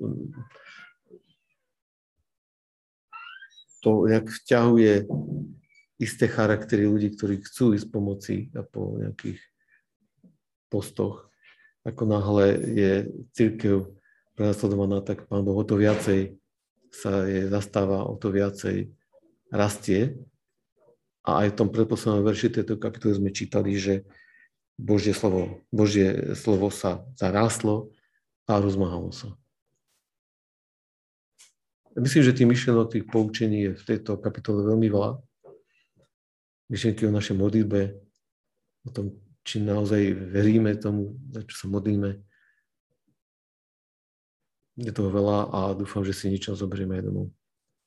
to nejak vťahuje isté charaktery ľudí, ktorí chcú ísť po moci a po nejakých postoch. Ako náhle je cirkev prenasledovaná, tak Pán Boh o to viacej sa je zastáva, o to viacej rastie. A aj v tom predposlednom verši tejto kapitoly sme čítali, že Božie slovo, Božie slovo sa zarástlo a rozmáhalo sa. Myslím, že tých myšlienok, tých poučení je v tejto kapitole veľmi veľa. Myšlienky o našej modlitbe, o tom, či naozaj veríme tomu, za čo sa modlíme. Je toho veľa a dúfam, že si niečo zoberieme aj domov.